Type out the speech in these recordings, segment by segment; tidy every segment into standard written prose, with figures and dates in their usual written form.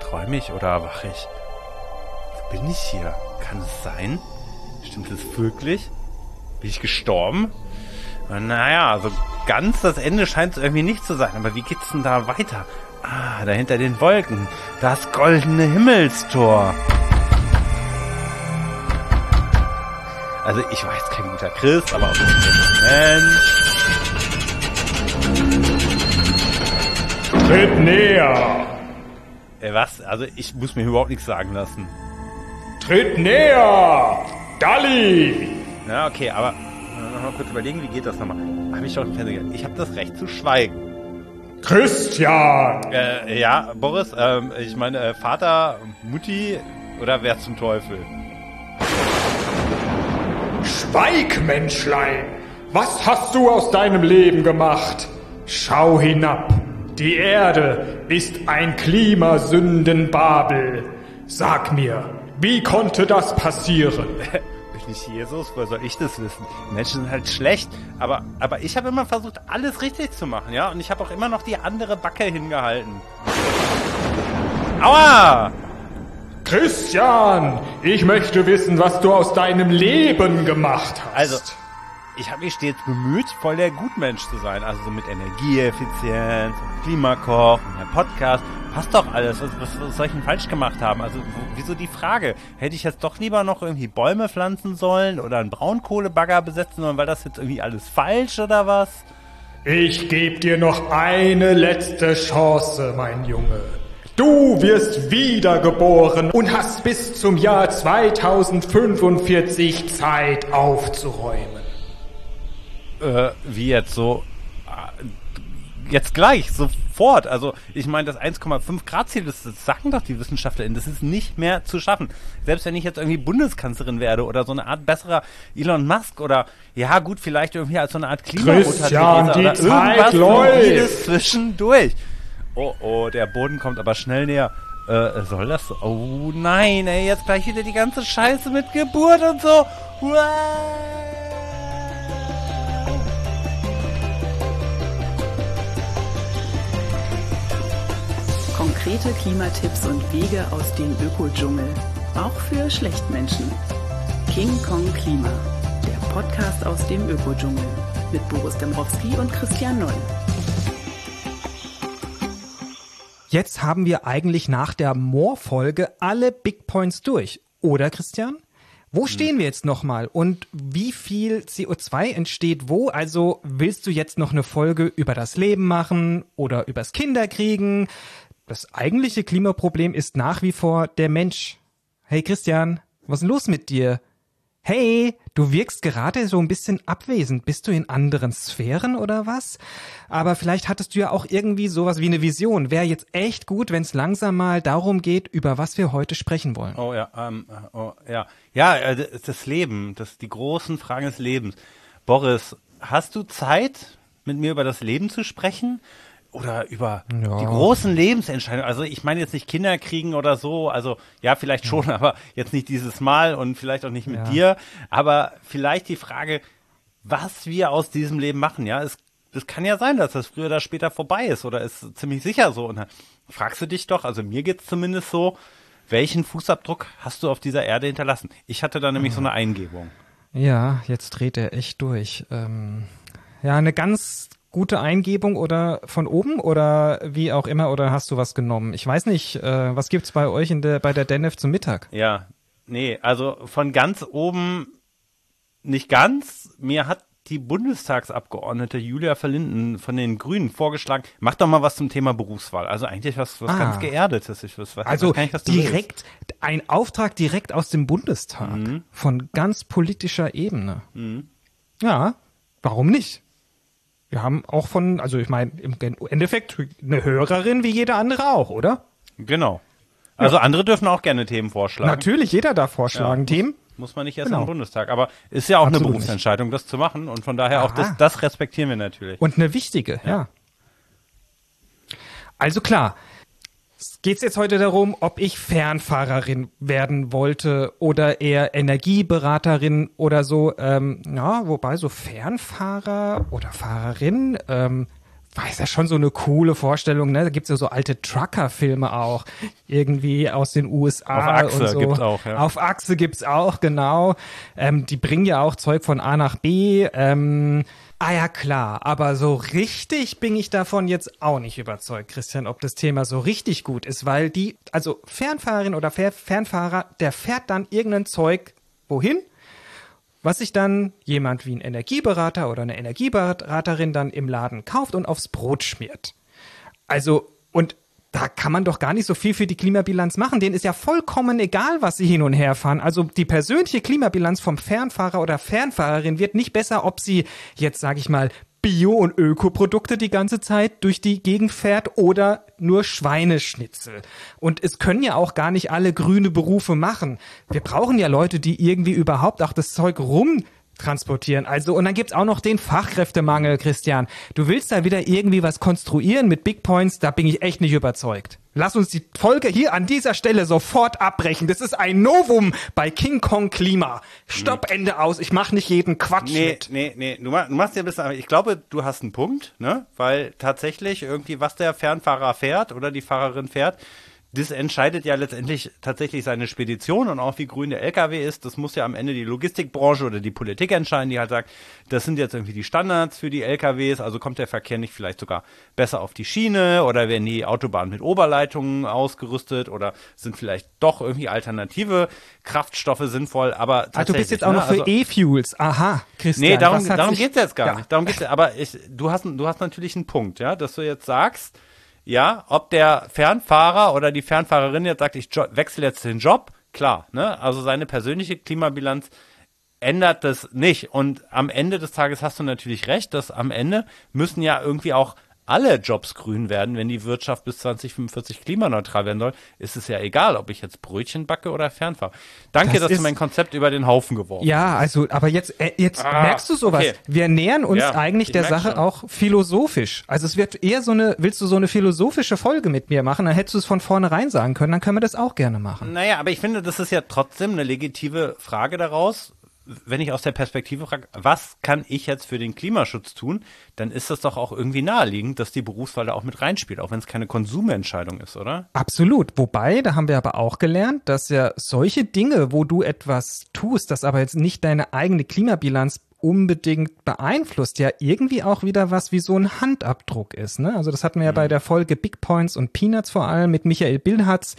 träume ich oder erwache ich? Wo bin ich hier? Kann es sein? Stimmt es wirklich? Bin ich gestorben? Naja, also ganz das Ende scheint es irgendwie nicht zu sein. Aber wie geht's denn da weiter? Ah, da hinter den Wolken. Das goldene Himmelstor. Also ich war jetzt kein guter Christ, aber auch ein guter Mensch. Tritt näher! Was? Also ich muss mir überhaupt nichts sagen lassen. Tritt näher! Dalli! Na okay, aber noch mal kurz überlegen, wie geht das nochmal? Habe ich doch im Fernsehen gesagt. Ich habe das Recht zu schweigen. Christian! Ja, Boris, ich meine Vater, Mutti oder wer zum Teufel? Schweig, Menschlein! Was hast du aus deinem Leben gemacht? Schau hinab! Die Erde ist ein Klimasündenbabel. Sag mir, wie konnte das passieren? Bin ich Jesus? Woher soll ich das wissen? Die Menschen sind halt schlecht, aber ich habe immer versucht, alles richtig zu machen, ja? Und ich habe auch immer noch die andere Backe hingehalten. Aua! Christian, ich möchte wissen, was du aus deinem Leben gemacht hast. Also, ich habe mich stets bemüht, voll der Gutmensch zu sein. Also so mit Energieeffizienz, Klimakoch, ein Podcast. Passt doch alles. Was soll ich denn falsch gemacht haben? Also wieso die Frage? Hätte ich jetzt doch lieber noch irgendwie Bäume pflanzen sollen oder einen Braunkohlebagger besetzen sollen, weil das jetzt irgendwie alles falsch oder was? Ich gebe dir noch eine letzte Chance, mein Junge. Du wirst wiedergeboren und hast bis zum Jahr 2045 Zeit aufzuräumen. Wie jetzt so? Jetzt gleich, sofort. Also ich meine, das 1,5 Grad Ziel, das sagen doch die WissenschaftlerInnen, das ist nicht mehr zu schaffen. Selbst wenn ich jetzt irgendwie Bundeskanzlerin werde oder so eine Art besserer Elon Musk oder, ja gut, vielleicht irgendwie als so eine Art Christian, die oder Zeit läuft. Zwischendurch. Oh, der Boden kommt aber schnell näher. Soll das so? Oh nein, ey, jetzt gleich wieder die ganze Scheiße mit Geburt und so. Konkrete Klimatipps und Wege aus dem Ökodschungel. Auch für Schlechtmenschen. King Kong Klima. Der Podcast aus dem Ökodschungel. Mit Boris Dembrowski und Christian Noll. Jetzt haben wir eigentlich nach der More-Folge alle Big Points durch. Oder, Christian? Wo stehen wir jetzt nochmal? Und wie viel CO2 entsteht wo? Also willst du jetzt noch eine Folge über das Leben machen oder übers Kinderkriegen? Das eigentliche Klimaproblem ist nach wie vor der Mensch. Hey Christian, was ist denn los mit dir? Hey, du wirkst gerade so ein bisschen abwesend. Bist du in anderen Sphären oder was? Aber vielleicht hattest du ja auch irgendwie sowas wie eine Vision. Wäre jetzt echt gut, wenn es langsam mal darum geht, über was wir heute sprechen wollen. Oh ja, Ja, das Leben, die großen Fragen des Lebens. Boris, hast du Zeit, mit mir über das Leben zu sprechen? Oder über die großen Lebensentscheidungen. Also ich meine jetzt nicht Kinder kriegen oder so. Also ja, vielleicht schon, aber jetzt nicht dieses Mal und vielleicht auch nicht mit dir. Aber vielleicht die Frage, was wir aus diesem Leben machen. Ja, es kann ja sein, dass das früher oder später vorbei ist oder ist ziemlich sicher so. Und dann fragst du dich doch, also mir geht's zumindest so, welchen Fußabdruck hast du auf dieser Erde hinterlassen? Ich hatte da nämlich so eine Eingebung. Ja, jetzt dreht er echt durch. Eine ganz gute Eingebung oder von oben oder wie auch immer, oder hast du was genommen? Ich weiß nicht, was gibt's bei euch bei der DENF zum Mittag? Ja, nee, also von ganz oben nicht ganz. Mir hat die Bundestagsabgeordnete Julia Verlinden von den Grünen vorgeschlagen, mach doch mal was zum Thema Berufswahl. Also eigentlich was ganz Geerdetes. Ein Auftrag direkt aus dem Bundestag von ganz politischer Ebene. Ja, warum nicht? Wir haben auch ich meine, im Endeffekt eine Hörerin wie jeder andere auch, oder? Genau. Also andere dürfen auch gerne Themen vorschlagen. Natürlich, jeder darf vorschlagen, Themen. Muss man nicht erst im Bundestag. Aber ist ja auch eine Berufsentscheidung, das zu machen. Und von daher auch das respektieren wir natürlich. Und eine wichtige, ja. Also klar, geht es jetzt heute darum, ob ich Fernfahrerin werden wollte oder eher Energieberaterin oder so. Wobei so Fernfahrer oder Fahrerin, ist ja schon so eine coole Vorstellung, ne? Da gibt's ja so alte Trucker-Filme auch, irgendwie aus den USA. Auf Achse und so. gibt's auch, ja. Auf Achse gibt's auch, genau. Die bringen ja auch Zeug von A nach B. Ja, klar, aber so richtig bin ich davon jetzt auch nicht überzeugt, Christian, ob das Thema so richtig gut ist, weil also Fernfahrerin oder Fernfahrer, der fährt dann irgendein Zeug wohin? Was sich dann jemand wie ein Energieberater oder eine Energieberaterin dann im Laden kauft und aufs Brot schmiert. Also, und da kann man doch gar nicht so viel für die Klimabilanz machen. Denen ist ja vollkommen egal, was sie hin und her fahren. Also die persönliche Klimabilanz vom Fernfahrer oder Fernfahrerin wird nicht besser, ob sie jetzt, sage ich mal, Bio- und Ökoprodukte die ganze Zeit durch die Gegend fährt oder nur Schweineschnitzel. Und es können ja auch gar nicht alle grüne Berufe machen. Wir brauchen ja Leute, die irgendwie überhaupt auch das Zeug rumtransportieren. Also, und dann gibt's auch noch den Fachkräftemangel, Christian. Du willst da wieder irgendwie was konstruieren mit Big Points, da bin ich echt nicht überzeugt. Lass uns die Folge hier an dieser Stelle sofort abbrechen. Das ist ein Novum bei King Kong Klima. Stopp, Ende aus. Ich mache nicht jeden Quatsch mit. Nee. Du machst ja ein bisschen, aber ich glaube, du hast einen Punkt, ne? Weil tatsächlich irgendwie, was der Fernfahrer fährt oder die Fahrerin fährt, das entscheidet ja letztendlich tatsächlich seine Spedition und auch wie grün der LKW ist. Das muss ja am Ende die Logistikbranche oder die Politik entscheiden, die halt sagt, das sind jetzt irgendwie die Standards für die LKWs, also kommt der Verkehr nicht vielleicht sogar besser auf die Schiene oder werden die Autobahnen mit Oberleitungen ausgerüstet oder sind vielleicht doch irgendwie alternative Kraftstoffe sinnvoll, aber tatsächlich. Du bist jetzt auch noch für E-Fuels. Aha, Christian. Nee, darum geht's jetzt gar nicht. Darum geht's, aber du hast natürlich einen Punkt, ja, dass du jetzt sagst, ja, ob der Fernfahrer oder die Fernfahrerin jetzt sagt, ich wechsle jetzt den Job, klar, ne? Also seine persönliche Klimabilanz ändert das nicht. Und am Ende des Tages hast du natürlich recht, dass am Ende müssen ja irgendwie auch alle Jobs grün werden, wenn die Wirtschaft bis 2045 klimaneutral werden soll, ist es ja egal, ob ich jetzt Brötchen backe oder fernfahre. Danke, dass du mein Konzept über den Haufen geworfen hast. Ja, also, aber jetzt merkst du sowas. Okay. Wir nähern uns eigentlich der Sache auch philosophisch. Also es wird eher willst du so eine philosophische Folge mit mir machen, dann hättest du es von vornherein sagen können, dann können wir das auch gerne machen. Naja, aber ich finde, das ist ja trotzdem eine legitime Frage daraus. Wenn ich aus der Perspektive frage, was kann ich jetzt für den Klimaschutz tun, dann ist das doch auch irgendwie naheliegend, dass die Berufswahl da auch mit reinspielt, auch wenn es keine Konsumentscheidung ist, oder? Absolut. Wobei, da haben wir aber auch gelernt, dass ja solche Dinge, wo du etwas tust, das aber jetzt nicht deine eigene Klimabilanz unbedingt beeinflusst, ja irgendwie auch wieder was wie so ein Handabdruck ist, ne? Also das hatten wir ja bei der Folge Big Points und Peanuts vor allem mit Michael Bilharz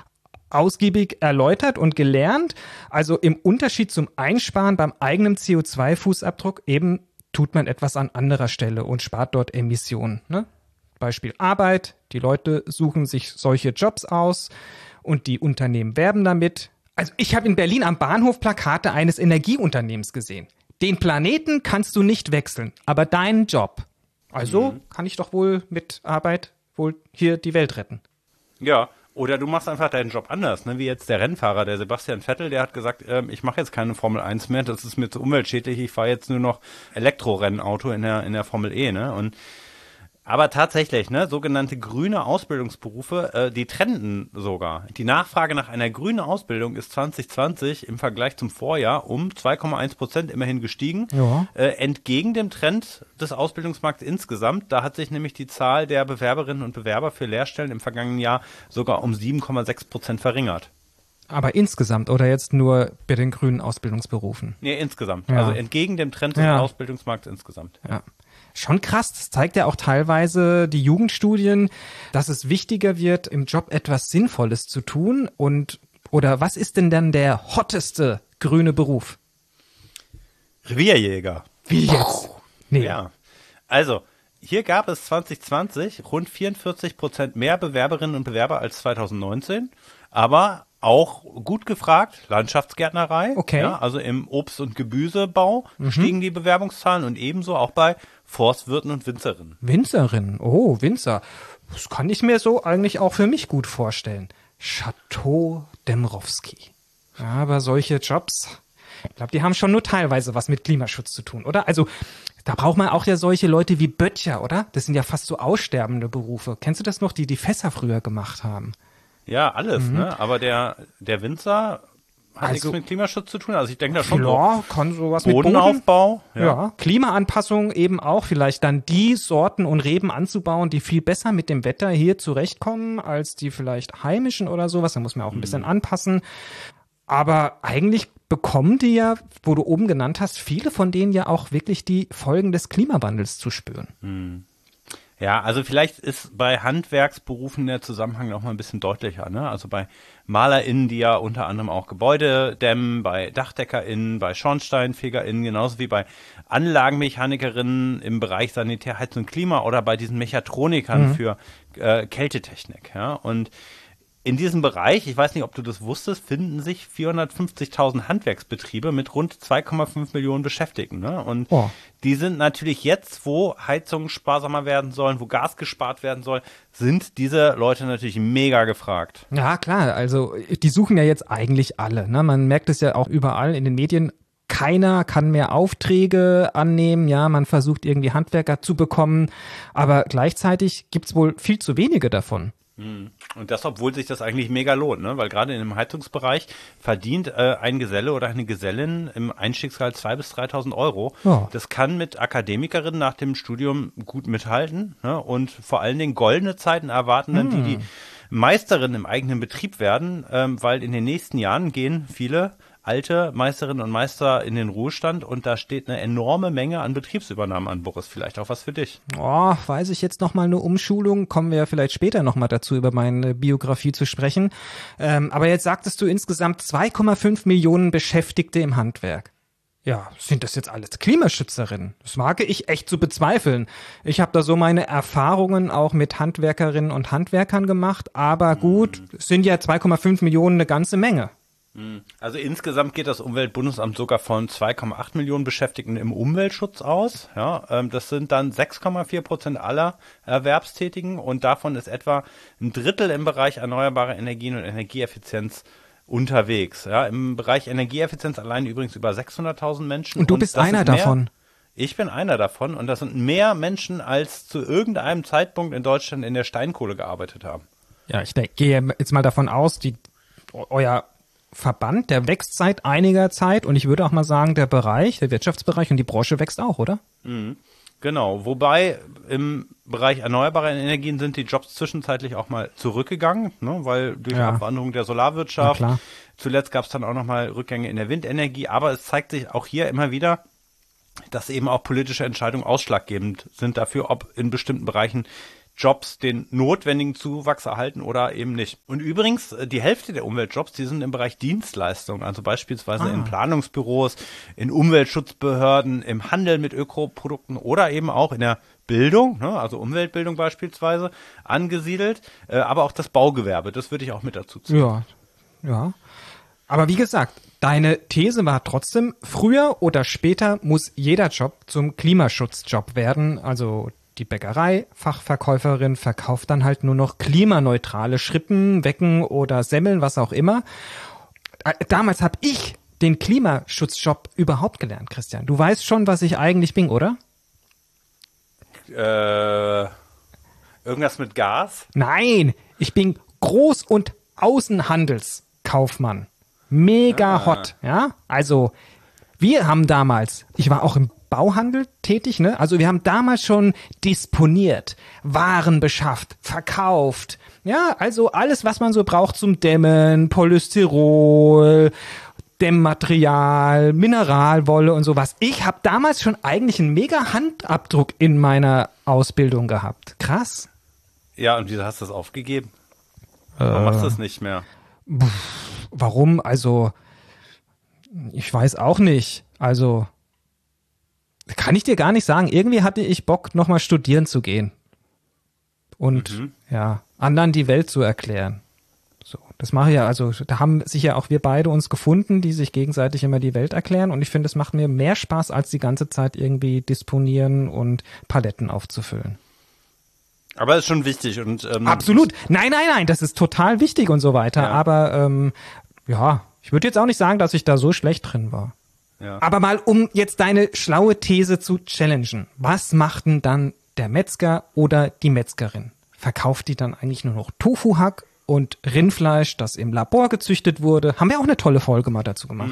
ausgiebig erläutert und gelernt. Also im Unterschied zum Einsparen beim eigenen CO2-Fußabdruck eben tut man etwas an anderer Stelle und spart dort Emissionen. Ne? Beispiel Arbeit. Die Leute suchen sich solche Jobs aus und die Unternehmen werben damit. Also ich habe in Berlin am Bahnhof Plakate eines Energieunternehmens gesehen. Den Planeten kannst du nicht wechseln, aber deinen Job. Also kann ich doch wohl mit Arbeit wohl hier die Welt retten. Ja. Oder du machst einfach deinen Job anders, ne? Wie jetzt der Rennfahrer, der Sebastian Vettel, der hat gesagt, ich mache jetzt keine Formel 1 mehr, das ist mir zu umweltschädlich, ich fahre jetzt nur noch Elektrorennauto in der Formel E, ne? Aber tatsächlich, ne, sogenannte grüne Ausbildungsberufe, die trenden sogar. Die Nachfrage nach einer grünen Ausbildung ist 2020 im Vergleich zum Vorjahr um 2,1% immerhin gestiegen. Ja. Entgegen dem Trend des Ausbildungsmarkts insgesamt. Da hat sich nämlich die Zahl der Bewerberinnen und Bewerber für Lehrstellen im vergangenen Jahr sogar um 7,6% verringert. Aber insgesamt oder jetzt nur bei den grünen Ausbildungsberufen? Nee, insgesamt. Ja. Also entgegen dem Trend des Ausbildungsmarkts insgesamt. Ja. Schon krass, das zeigt ja auch teilweise die Jugendstudien, dass es wichtiger wird, im Job etwas Sinnvolles zu tun. Oder was ist denn dann der hotteste grüne Beruf? Revierjäger. Wie jetzt? Nee. Ja. Also, hier gab es 2020 rund 44% mehr Bewerberinnen und Bewerber als 2019, aber auch gut gefragt, Landschaftsgärtnerei. Okay. Ja, also im Obst- und Gemüsebau stiegen die Bewerbungszahlen und ebenso auch bei Forstwirten und Winzerinnen. Winzerinnen, oh, Winzer. Das kann ich mir so eigentlich auch für mich gut vorstellen. Chateau Dębrowski. Ja, aber solche Jobs, ich glaube, die haben schon nur teilweise was mit Klimaschutz zu tun, oder? Also da braucht man auch ja solche Leute wie Böttcher, oder? Das sind ja fast so aussterbende Berufe. Kennst du das noch, die Fässer früher gemacht haben? Ja, alles, ne? Aber der Winzer Hat nichts mit Klimaschutz zu tun? Also ich denke da schon ja, kann sowas mit Bodenaufbau. Ja, Klimaanpassung eben auch. Vielleicht dann die Sorten und Reben anzubauen, die viel besser mit dem Wetter hier zurechtkommen, als die vielleicht heimischen oder sowas. Da muss man auch ein bisschen anpassen. Aber eigentlich bekommen die ja, wo du oben genannt hast, viele von denen ja auch wirklich die Folgen des Klimawandels zu spüren. Ja, also vielleicht ist bei Handwerksberufen der Zusammenhang noch mal ein bisschen deutlicher, ne? Also bei MalerInnen, die ja unter anderem auch Gebäude dämmen, bei DachdeckerInnen, bei SchornsteinfegerInnen, genauso wie bei Anlagenmechanikerinnen im Bereich Sanitär, Heizung, Klima oder bei diesen Mechatronikern für Kältetechnik, ja? Und in diesem Bereich, ich weiß nicht, ob du das wusstest, finden sich 450.000 Handwerksbetriebe mit rund 2,5 Millionen Beschäftigten. Ne? Und die sind natürlich jetzt, wo Heizungen sparsamer werden sollen, wo Gas gespart werden soll, sind diese Leute natürlich mega gefragt. Ja, klar. Also die suchen ja jetzt eigentlich alle. Ne? Man merkt es ja auch überall in den Medien. Keiner kann mehr Aufträge annehmen. Ja, man versucht irgendwie Handwerker zu bekommen. Aber gleichzeitig gibt's wohl viel zu wenige davon. Und das, obwohl sich das eigentlich mega lohnt, ne? Weil gerade in dem Heizungsbereich verdient ein Geselle oder eine Gesellin im Einstiegsgehalt 2.000 bis 3.000 Euro. Ja. Das kann mit Akademikerinnen nach dem Studium gut mithalten, ne? Und vor allen Dingen goldene Zeiten erwarten dann die Meisterin im eigenen Betrieb werden, weil in den nächsten Jahren gehen viele alte Meisterinnen und Meister in den Ruhestand und da steht eine enorme Menge an Betriebsübernahmen an, Boris. Vielleicht auch was für dich. Oh, weiß ich jetzt nochmal eine Umschulung? Kommen wir ja vielleicht später nochmal dazu, über meine Biografie zu sprechen. Aber jetzt sagtest du insgesamt 2,5 Millionen Beschäftigte im Handwerk. Ja, sind das jetzt alles Klimaschützerinnen? Das wage ich echt zu bezweifeln. Ich habe da so meine Erfahrungen auch mit Handwerkerinnen und Handwerkern gemacht, aber gut, es sind ja 2,5 Millionen eine ganze Menge. Also insgesamt geht das Umweltbundesamt sogar von 2,8 Millionen Beschäftigten im Umweltschutz aus. Ja, das sind dann 6,4% aller Erwerbstätigen und davon ist etwa ein Drittel im Bereich erneuerbare Energien und Energieeffizienz unterwegs. Ja, im Bereich Energieeffizienz allein übrigens über 600.000 Menschen. Und du bist einer davon? Ich bin einer davon und das sind mehr Menschen, als zu irgendeinem Zeitpunkt in Deutschland in der Steinkohle gearbeitet haben. Ja, ich gehe jetzt mal davon aus, euer Verband, der wächst seit einiger Zeit und ich würde auch mal sagen, der Wirtschaftsbereich und die Branche wächst auch, oder? Genau, wobei im Bereich erneuerbare Energien sind die Jobs zwischenzeitlich auch mal zurückgegangen, ne, weil durch Abwanderung der Solarwirtschaft, zuletzt gab es dann auch noch mal Rückgänge in der Windenergie, aber es zeigt sich auch hier immer wieder, dass eben auch politische Entscheidungen ausschlaggebend sind dafür, ob in bestimmten Bereichen Jobs den notwendigen Zuwachs erhalten oder eben nicht. Und übrigens, die Hälfte der Umweltjobs, die sind im Bereich Dienstleistungen, also beispielsweise in Planungsbüros, in Umweltschutzbehörden, im Handel mit Ökoprodukten oder eben auch in der Bildung, ne, also Umweltbildung beispielsweise, angesiedelt, aber auch das Baugewerbe, das würde ich auch mit dazu zählen. Ja. Aber wie gesagt, deine These war trotzdem, früher oder später muss jeder Job zum Klimaschutzjob werden, also die Bäckerei-Fachverkäuferin verkauft dann halt nur noch klimaneutrale Schrippen, Wecken oder Semmeln, was auch immer. Damals habe ich den Klimaschutzjob überhaupt gelernt, Christian. Du weißt schon, was ich eigentlich bin, oder? Irgendwas mit Gas? Nein, ich bin Groß- und Außenhandelskaufmann. Mega hot, ja? Also, wir haben damals, ich war auch im Bauhandel tätig, ne? Also wir haben damals schon disponiert, Waren beschafft, verkauft. Ja, also alles, was man so braucht zum Dämmen, Polystyrol, Dämmmaterial, Mineralwolle und sowas. Ich habe damals schon eigentlich einen mega Handabdruck in meiner Ausbildung gehabt. Krass. Ja, und wieso hast du das aufgegeben? Warum machst du das nicht mehr? Warum? Also, ich weiß auch nicht. Also, kann ich dir gar nicht sagen. Irgendwie hatte ich Bock, nochmal studieren zu gehen. Und anderen die Welt zu erklären. So, das mache ich ja, also da haben sich ja auch wir beide uns gefunden, die sich gegenseitig immer die Welt erklären. Und ich finde, es macht mir mehr Spaß, als die ganze Zeit irgendwie disponieren und Paletten aufzufüllen. Aber ist schon wichtig. Und absolut. Nein, das ist total wichtig und so weiter. Ja. Aber ich würde jetzt auch nicht sagen, dass ich da so schlecht drin war. Ja. Aber mal, um jetzt deine schlaue These zu challengen. Was macht denn dann der Metzger oder die Metzgerin? Verkauft die dann eigentlich nur noch Tofuhack und Rindfleisch, das im Labor gezüchtet wurde. Haben wir auch eine tolle Folge mal dazu gemacht.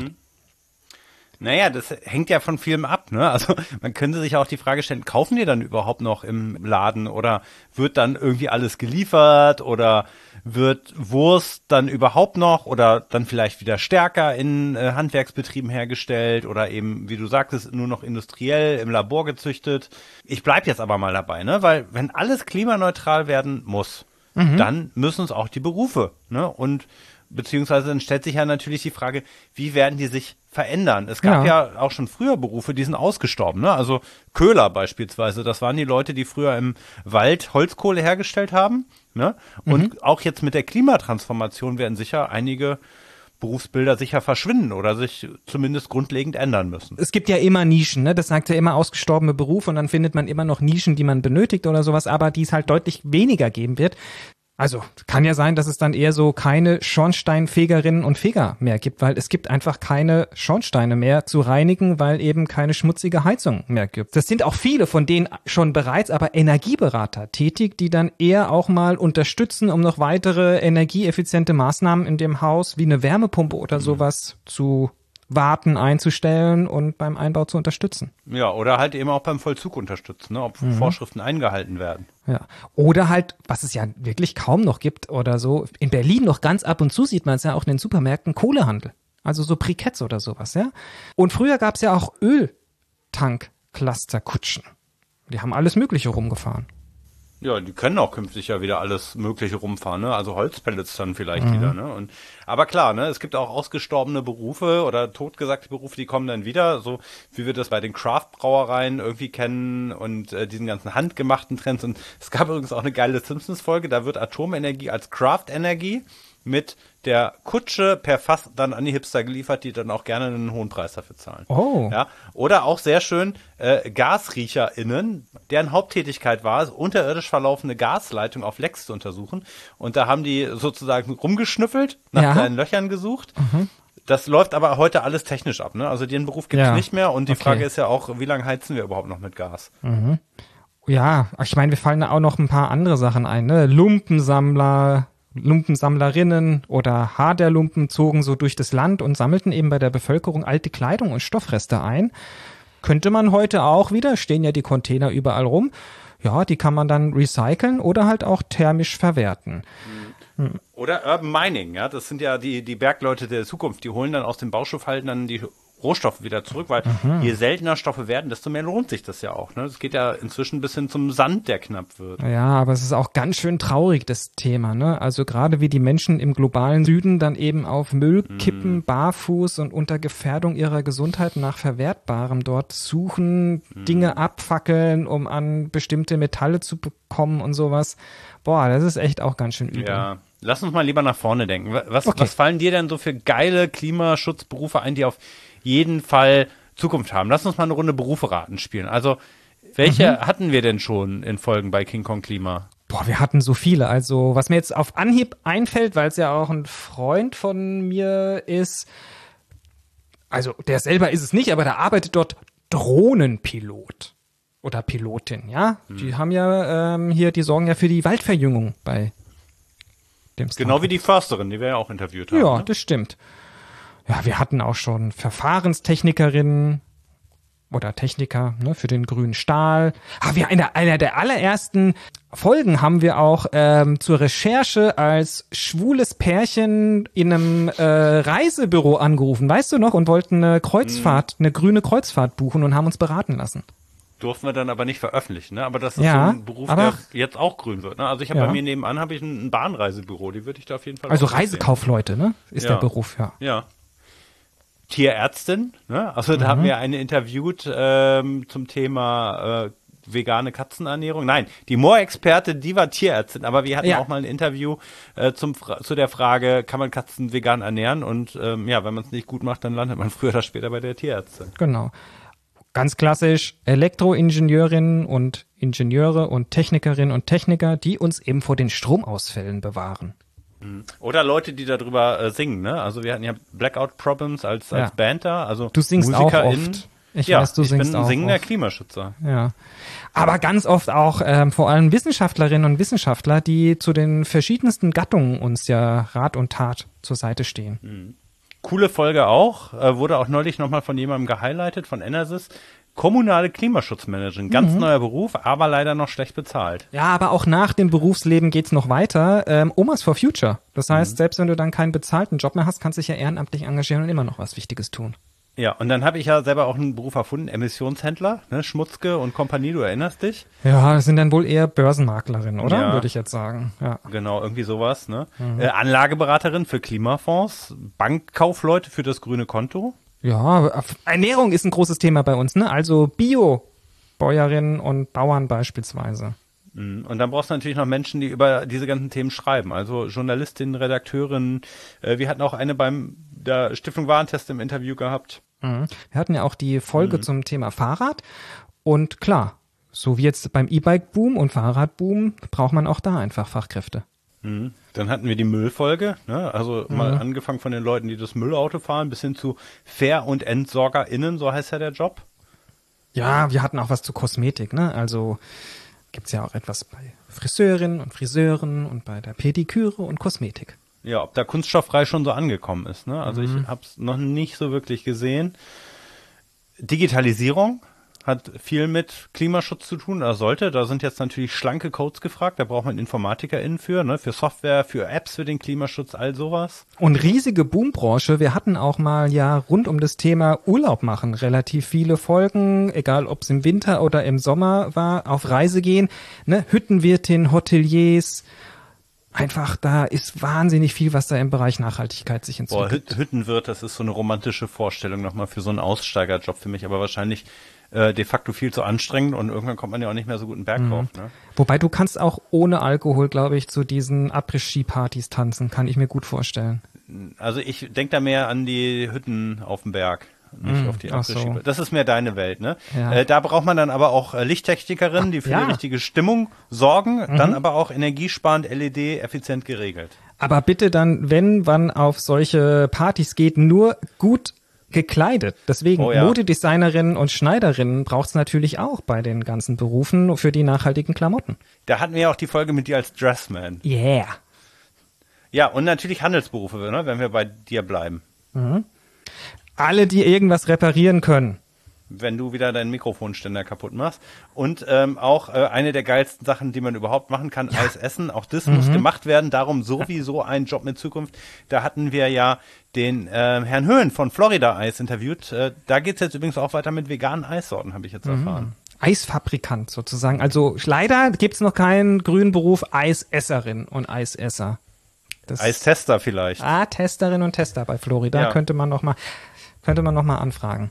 Naja, das hängt ja von vielem ab, ne? Also man könnte sich auch die Frage stellen, kaufen die dann überhaupt noch im Laden oder wird dann irgendwie alles geliefert oder wird Wurst dann überhaupt noch oder dann vielleicht wieder stärker in Handwerksbetrieben hergestellt oder eben, wie du sagtest, nur noch industriell im Labor gezüchtet? Ich bleib jetzt aber mal dabei, ne? Weil wenn alles klimaneutral werden muss, dann müssen es auch die Berufe, ne? Und beziehungsweise dann stellt sich ja natürlich die Frage, wie werden die sich verändern? Es gab ja auch schon früher Berufe, die sind ausgestorben, ne? Also Köhler beispielsweise, das waren die Leute, die früher im Wald Holzkohle hergestellt haben, ne? Und auch jetzt mit der Klimatransformation werden sicher einige Berufsbilder sicher verschwinden oder sich zumindest grundlegend ändern müssen. Es gibt ja immer Nischen, ne? Das sagt ja immer ausgestorbene Berufe und dann findet man immer noch Nischen, die man benötigt oder sowas, aber die es halt deutlich weniger geben wird. Also kann ja sein, dass es dann eher so keine Schornsteinfegerinnen und Feger mehr gibt, weil es gibt einfach keine Schornsteine mehr zu reinigen, weil eben keine schmutzige Heizung mehr gibt. Das sind auch viele von denen schon bereits aber Energieberater tätig, die dann eher auch mal unterstützen, um noch weitere energieeffiziente Maßnahmen in dem Haus wie eine Wärmepumpe oder sowas zu warten, einzustellen und beim Einbau zu unterstützen. Ja, oder halt eben auch beim Vollzug unterstützen, ne? Ob Vorschriften eingehalten werden. Ja. Oder halt, was es ja wirklich kaum noch gibt oder so, in Berlin noch ganz ab und zu sieht man es ja auch in den Supermärkten, Kohlehandel. Also so Briketts oder sowas, ja. Und früher gab es ja auch Öltank-Cluster-Kutschen. Die haben alles Mögliche rumgefahren. Ja, die können auch künftig ja wieder alles Mögliche rumfahren, ne? Also Holzpellets dann vielleicht wieder, ne? Und, aber klar, ne? Es gibt auch ausgestorbene Berufe oder totgesagte Berufe, die kommen dann wieder, so wie wir das bei den Craft-Brauereien irgendwie kennen und diesen ganzen handgemachten Trends. Und es gab übrigens auch eine geile Simpsons-Folge, da wird Atomenergie als Craft-Energie mit der Kutsche per Fass dann an die Hipster geliefert, die dann auch gerne einen hohen Preis dafür zahlen. Oh. Ja, oder auch sehr schön GasriecherInnen, deren Haupttätigkeit war es, unterirdisch verlaufende Gasleitung auf Lecks zu untersuchen. Und da haben die sozusagen rumgeschnüffelt, nach kleinen Löchern gesucht. Das läuft aber heute alles technisch ab, ne? Also den Beruf gibt's nicht mehr. Und die Frage ist ja auch, wie lange heizen wir überhaupt noch mit Gas? Ja, ich meine, wir fallen da auch noch ein paar andere Sachen ein, ne? Lumpensammlerinnen oder Haderlumpen zogen so durch das Land und sammelten eben bei der Bevölkerung alte Kleidung und Stoffreste ein. Könnte man heute auch wieder, stehen ja die Container überall rum, ja, die kann man dann recyceln oder halt auch thermisch verwerten. Oder Urban Mining, ja, das sind ja die Bergleute der Zukunft, die holen dann aus den Bauschuffhalden dann die Rohstoffe wieder zurück, weil je seltener Stoffe werden, desto mehr lohnt sich das ja auch. Ne? Es geht ja inzwischen bis hin zum Sand, der knapp wird. Ja, aber es ist auch ganz schön traurig, das Thema. Ne? Also gerade wie die Menschen im globalen Süden dann eben auf Müll kippen, barfuß und unter Gefährdung ihrer Gesundheit nach Verwertbarem dort suchen, Dinge abfackeln, um an bestimmte Metalle zu bekommen und sowas. Boah, das ist echt auch ganz schön übel. Ja. Lass uns mal lieber nach vorne denken. Was fallen dir denn so für geile Klimaschutzberufe ein, die auf jeden Fall Zukunft haben? Lass uns mal eine Runde Berufe-Raten spielen. Also, welche hatten wir denn schon in Folgen bei King Kong Klima? Boah, wir hatten so viele. Also, was mir jetzt auf Anhieb einfällt, weil es ja auch ein Freund von mir ist, also der selber ist es nicht, aber der arbeitet dort Drohnenpilot oder Pilotin, ja? Die haben ja hier, die sorgen ja für die Waldverjüngung bei dem Startup. Genau wie die Försterin, die wir ja auch interviewt haben. Ja, ne? Das stimmt. Ja, wir hatten auch schon Verfahrenstechnikerinnen oder Techniker, ne, für den grünen Stahl. Wir in einer der allerersten Folgen haben wir auch zur Recherche als schwules Pärchen in einem Reisebüro angerufen, weißt du noch, und wollten eine Kreuzfahrt, eine grüne Kreuzfahrt buchen und haben uns beraten lassen. Durften wir dann aber nicht veröffentlichen, ne? Aber das ist so ein Beruf, der jetzt auch grün wird, ne? Also ich habe bei mir nebenan habe ich ein Bahnreisebüro, die würde ich da auf jeden Fall. Also Reisekaufleute, ne? Ist der Beruf, ja. Ja. Tierärztin, ne? Also da haben wir eine interviewt zum Thema vegane Katzenernährung. Nein, die Moor-Experte, die war Tierärztin, aber wir hatten auch mal ein Interview zu der Frage, kann man Katzen vegan ernähren? Und wenn man es nicht gut macht, dann landet man früher oder später bei der Tierärztin. Genau. Ganz klassisch Elektroingenieurinnen und Ingenieure und Technikerinnen und Techniker, die uns eben vor den Stromausfällen bewahren. Oder Leute, die darüber singen, ne? Also wir hatten ja Blackout Problems als Band da, also du singst auch oft Ich weiß, du singst bin ein auch singender oft. Klimaschützer. Ja. Aber ganz oft auch vor allem Wissenschaftlerinnen und Wissenschaftler, die zu den verschiedensten Gattungen uns ja Rat und Tat zur Seite stehen. Coole Folge auch, wurde auch neulich nochmal von jemandem gehighlightet, von Enersys. Kommunale Klimaschutzmanagerin, ganz neuer Beruf, aber leider noch schlecht bezahlt. Ja, aber auch nach dem Berufsleben geht's noch weiter. Omas for Future. Das heißt, selbst wenn du dann keinen bezahlten Job mehr hast, kannst du dich ja ehrenamtlich engagieren und immer noch was Wichtiges tun. Ja, und dann habe ich ja selber auch einen Beruf erfunden, Emissionshändler, ne, Schmutzke und Kompanie, du erinnerst dich? Ja, das sind dann wohl eher Börsenmaklerinnen, oder? Ja. Würde ich jetzt sagen. Ja. Genau, irgendwie sowas, ne? Anlageberaterin für Klimafonds, Bankkaufleute für das grüne Konto. Ja, Ernährung ist ein großes Thema bei uns, ne? Also Bio-Bäuerinnen und Bauern beispielsweise. Und dann brauchst du natürlich noch Menschen, die über diese ganzen Themen schreiben. Also Journalistinnen, Redakteurinnen. Wir hatten auch eine beim der Stiftung Warentest im Interview gehabt. Wir hatten ja auch die Folge zum Thema Fahrrad. Und klar, so wie jetzt beim E-Bike-Boom und Fahrradboom, braucht man auch da einfach Fachkräfte. Dann hatten wir die Müllfolge, ne? Also mal angefangen von den Leuten, die das Müllauto fahren, bis hin zu Fair- und EntsorgerInnen, so heißt ja der Job. Ja, wir hatten auch was zu Kosmetik, ne? Also gibt's ja auch etwas bei Friseurinnen und Friseuren und bei der Pediküre und Kosmetik. Ja, ob da kunststofffrei schon so angekommen ist, ne? Also ich habe es noch nicht so wirklich gesehen. Digitalisierung hat viel mit Klimaschutz zu tun, oder sollte. Da sind jetzt natürlich schlanke Codes gefragt, da braucht man InformatikerInnen für, ne? Für Software, für Apps, für den Klimaschutz, all sowas. Und riesige Boombranche. Wir hatten auch mal ja rund um das Thema Urlaub machen relativ viele Folgen, egal ob es im Winter oder im Sommer war, auf Reise gehen, ne? Hüttenwirtin, Hoteliers. Einfach, da ist wahnsinnig viel, was da im Bereich Nachhaltigkeit sich entwickelt. Hüttenwirt, das ist so eine romantische Vorstellung nochmal für so einen Aussteigerjob für mich, aber wahrscheinlich de facto viel zu anstrengend und irgendwann kommt man ja auch nicht mehr so gut einen Berg drauf. Ne? Wobei du kannst auch ohne Alkohol, glaube ich, zu diesen Après-Ski-Partys tanzen, kann ich mir gut vorstellen. Also ich denke da mehr an die Hütten auf dem Berg, nicht auf die ach so. Après-Ski. Das ist mehr deine Welt, ne? Ja. Da braucht man dann aber auch Lichttechnikerinnen, die für ja. die richtige Stimmung sorgen, dann aber auch energiesparend, LED, effizient geregelt. Aber bitte dann, wenn man auf solche Partys geht, nur gut gekleidet. Deswegen Oh ja. Modedesignerinnen und Schneiderinnen braucht es natürlich auch bei den ganzen Berufen für die nachhaltigen Klamotten. Da hatten wir ja auch die Folge mit dir als Dressman. Yeah. Ja, und natürlich Handelsberufe, ne, wenn wir bei dir bleiben. Alle, die irgendwas reparieren können. Wenn du wieder deinen Mikrofonständer kaputt machst. Und auch eine der geilsten Sachen, die man überhaupt machen kann, Eis essen. Auch das muss gemacht werden. Darum sowieso ein Job mit Zukunft. Da hatten wir ja den Herrn Höhn von Florida Eis interviewt. Da geht's jetzt übrigens auch weiter mit veganen Eissorten, habe ich jetzt erfahren. Eisfabrikant sozusagen. Also leider gibt's noch keinen grünen Beruf Eisesserin und Eisesser. Das Eistester vielleicht. Testerin und Tester bei Florida Ja. könnte man noch mal anfragen.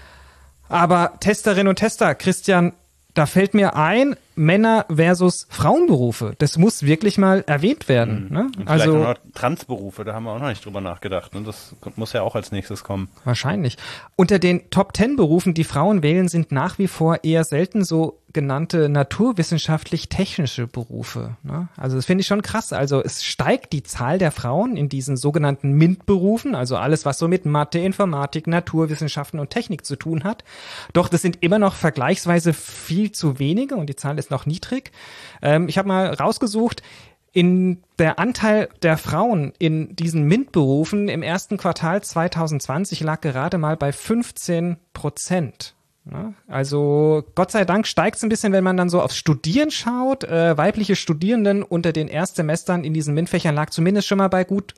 Aber Testerinnen und Tester, Christian, da fällt mir ein, Männer versus Frauenberufe. Das muss wirklich mal erwähnt werden. Ne? Und vielleicht Also auch noch Transberufe, da haben wir auch noch nicht drüber nachgedacht. Ne? Das muss ja auch als nächstes kommen. wahrscheinlich. Unter den Top 10 Berufen, die Frauen wählen, sind nach wie vor eher selten so genannte naturwissenschaftlich-technische Berufe. Ne? Also das finde ich schon krass. Also es steigt die Zahl der Frauen in diesen sogenannten MINT-Berufen, also alles, was so mit Mathe, Informatik, Naturwissenschaften und Technik zu tun hat. Doch das sind immer noch vergleichsweise viel zu wenige und die Zahl ist noch niedrig. Ich habe mal rausgesucht, der Anteil der Frauen in diesen MINT-Berufen im ersten Quartal 2020 lag gerade mal bei 15%. Ja, also Gott sei Dank steigt es ein bisschen, wenn man dann so aufs Studieren schaut. Weibliche Studierenden unter den Erstsemestern in diesen MINT-Fächern lag zumindest schon mal bei gut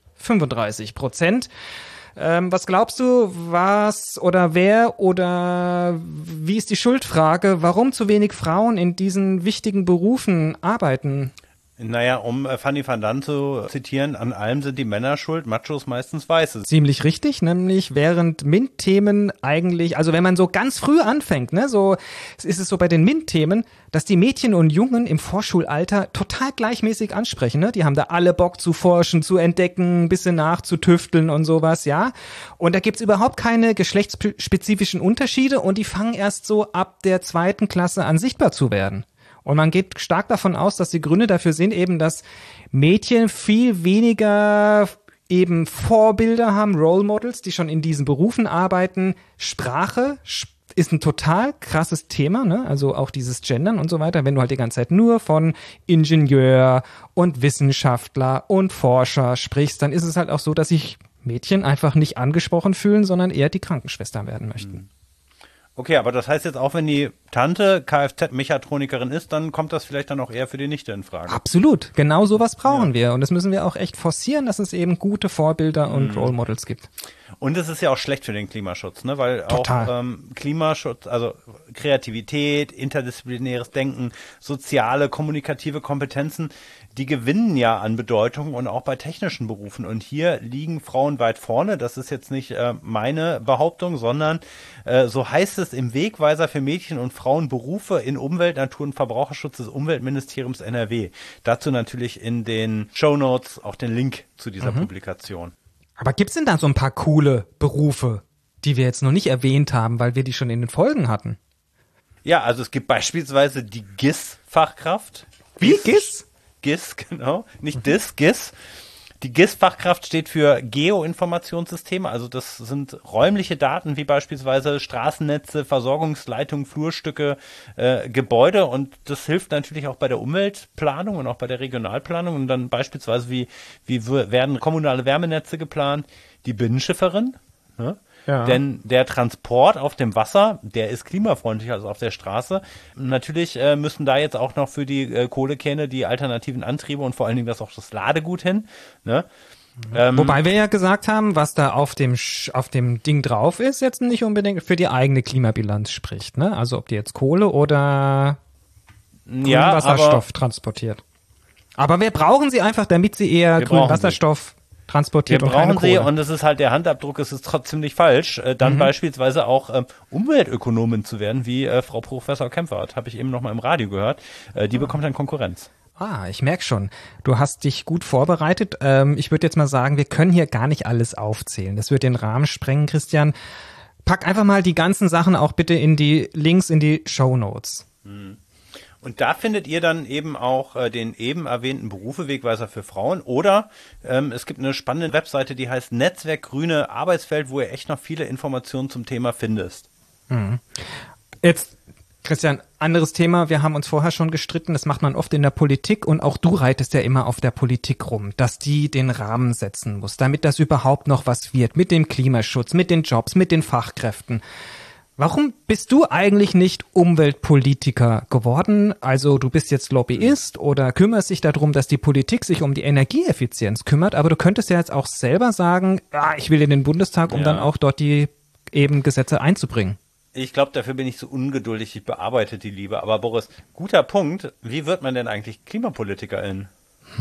35%. Was glaubst du, was oder wer oder wie ist die Schuldfrage, warum zu wenig Frauen in diesen wichtigen Berufen arbeiten? Naja, um Fanny van Daan zu zitieren, an allem sind die Männer schuld, Machos meistens Weiße. Ziemlich richtig, nämlich während MINT-Themen eigentlich, also wenn man so ganz früh anfängt, ne, so ist es so bei den MINT-Themen, dass die Mädchen und Jungen im Vorschulalter total gleichmäßig ansprechen, ne? Die haben da alle Bock zu forschen, zu entdecken, ein bisschen nachzutüfteln und sowas, ja. Und da gibt's überhaupt keine geschlechtsspezifischen Unterschiede und die fangen erst so ab der 2. Klasse an sichtbar zu werden. Und man geht stark davon aus, dass die Gründe dafür sind eben, dass Mädchen viel weniger eben Vorbilder haben, Role Models, die schon in diesen Berufen arbeiten. Sprache ist ein total krasses Thema, ne? Also auch dieses Gendern und so weiter, wenn du halt die ganze Zeit nur von Ingenieur und Wissenschaftler und Forscher sprichst, dann ist es halt auch so, dass sich Mädchen einfach nicht angesprochen fühlen, sondern eher die Krankenschwester werden möchten. Okay, aber das heißt jetzt auch, wenn die Tante Kfz-Mechatronikerin ist, dann kommt das vielleicht dann auch eher für die Nichte in Frage. Absolut, genau sowas brauchen wir und das müssen wir auch echt forcieren, dass es eben gute Vorbilder und Role Models gibt. Und es ist ja auch schlecht für den Klimaschutz, ne? Weil Total. auch Klimaschutz, also Kreativität, interdisziplinäres Denken, soziale, kommunikative Kompetenzen, die gewinnen ja an Bedeutung und auch bei technischen Berufen. Und hier liegen Frauen weit vorne. Das ist jetzt nicht meine Behauptung, sondern so heißt es im Wegweiser für Mädchen und Frauen Berufe in Umwelt, Natur und Verbraucherschutz des Umweltministeriums NRW. Dazu natürlich in den Shownotes auch den Link zu dieser Publikation. Aber gibt's denn da so ein paar coole Berufe, die wir jetzt noch nicht erwähnt haben, weil wir die schon in den Folgen hatten? Ja, also es gibt beispielsweise die GIS-Fachkraft. Wie? GIS? GIS, genau. Nicht DIS, GIS. Die GIS-Fachkraft steht für Geoinformationssysteme, also das sind räumliche Daten wie beispielsweise Straßennetze, Versorgungsleitungen, Flurstücke, Gebäude und das hilft natürlich auch bei der Umweltplanung und auch bei der Regionalplanung und dann beispielsweise wie werden kommunale Wärmenetze geplant, die Binnenschifferin, ne? Ja. Denn der Transport auf dem Wasser, der ist klimafreundlicher als auf der Straße. Natürlich müssen da jetzt auch noch für die Kohlekähne die alternativen Antriebe und vor allen Dingen auch das Ladegut hin. Ne? Wobei wir ja gesagt haben, was da auf dem Ding drauf ist, jetzt nicht unbedingt für die eigene Klimabilanz spricht. Ne? Also ob die jetzt Kohle oder grünen Wasserstoff transportiert. Aber wir brauchen sie einfach, damit sie eher grünen Wasserstoff transportiert und keine Kohle. Wir brauchen sie und es ist halt der Handabdruck, es ist trotzdem nicht falsch, dann beispielsweise auch Umweltökonomin zu werden, wie Frau Professor Kempfert, habe ich eben noch mal im Radio gehört, die bekommt dann Konkurrenz. Ich merke schon, du hast dich gut vorbereitet. Ich würde jetzt mal sagen, wir können hier gar nicht alles aufzählen. Das wird den Rahmen sprengen, Christian. Pack einfach mal die ganzen Sachen auch bitte in die Links in die Shownotes. Und da findet ihr dann eben auch den eben erwähnten Berufewegweiser für Frauen oder es gibt eine spannende Webseite, die heißt Netzwerk Grüne Arbeitswelt, wo ihr echt noch viele Informationen zum Thema findest. Jetzt, Christian, anderes Thema. Wir haben uns vorher schon gestritten, das macht man oft in der Politik und auch du reitest ja immer auf der Politik rum, dass die den Rahmen setzen muss, damit das überhaupt noch was wird mit dem Klimaschutz, mit den Jobs, mit den Fachkräften. Warum bist du eigentlich nicht Umweltpolitiker geworden? Also du bist jetzt Lobbyist oder kümmerst dich darum, dass die Politik sich um die Energieeffizienz kümmert, aber du könntest ja jetzt auch selber sagen, ich will in den Bundestag, um dann auch dort die eben Gesetze einzubringen. Ich glaube, dafür bin ich zu ungeduldig, ich bearbeite die Liebe. Aber Boris, guter Punkt, wie wird man denn eigentlich Klimapolitikerin?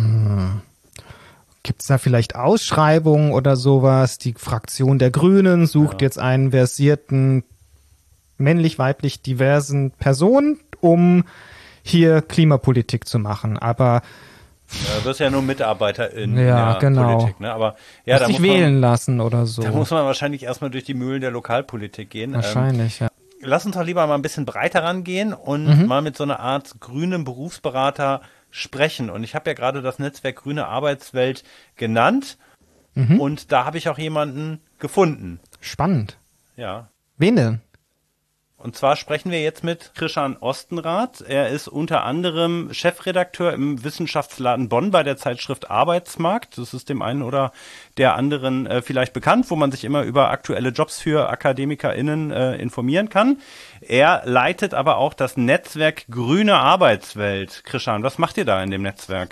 Gibt es da vielleicht Ausschreibungen oder sowas? Die Fraktion der Grünen sucht jetzt einen versierten männlich-weiblich diversen Personen, um hier Klimapolitik zu machen. Aber du wirst ja nur Mitarbeiter in der Politik. Ne? Aber ja, da muss man wählen lassen oder so. Da muss man wahrscheinlich erstmal durch die Mühlen der Lokalpolitik gehen. Wahrscheinlich, ja. Lass uns doch lieber mal ein bisschen breiter rangehen und mal mit so einer Art grünem Berufsberater sprechen. Und ich habe ja gerade das Netzwerk Grüne Arbeitswelt genannt. Und da habe ich auch jemanden gefunden. Spannend. Ja. Wen denn? Und zwar sprechen wir jetzt mit Krishan Ostenrath. Er ist unter anderem Chefredakteur im Wissenschaftsladen Bonn bei der Zeitschrift Arbeitsmarkt. Das ist dem einen oder der anderen vielleicht bekannt, wo man sich immer über aktuelle Jobs für AkademikerInnen informieren kann. Er leitet aber auch das Netzwerk Grüne Arbeitswelt. Krishan, was macht ihr da in dem Netzwerk?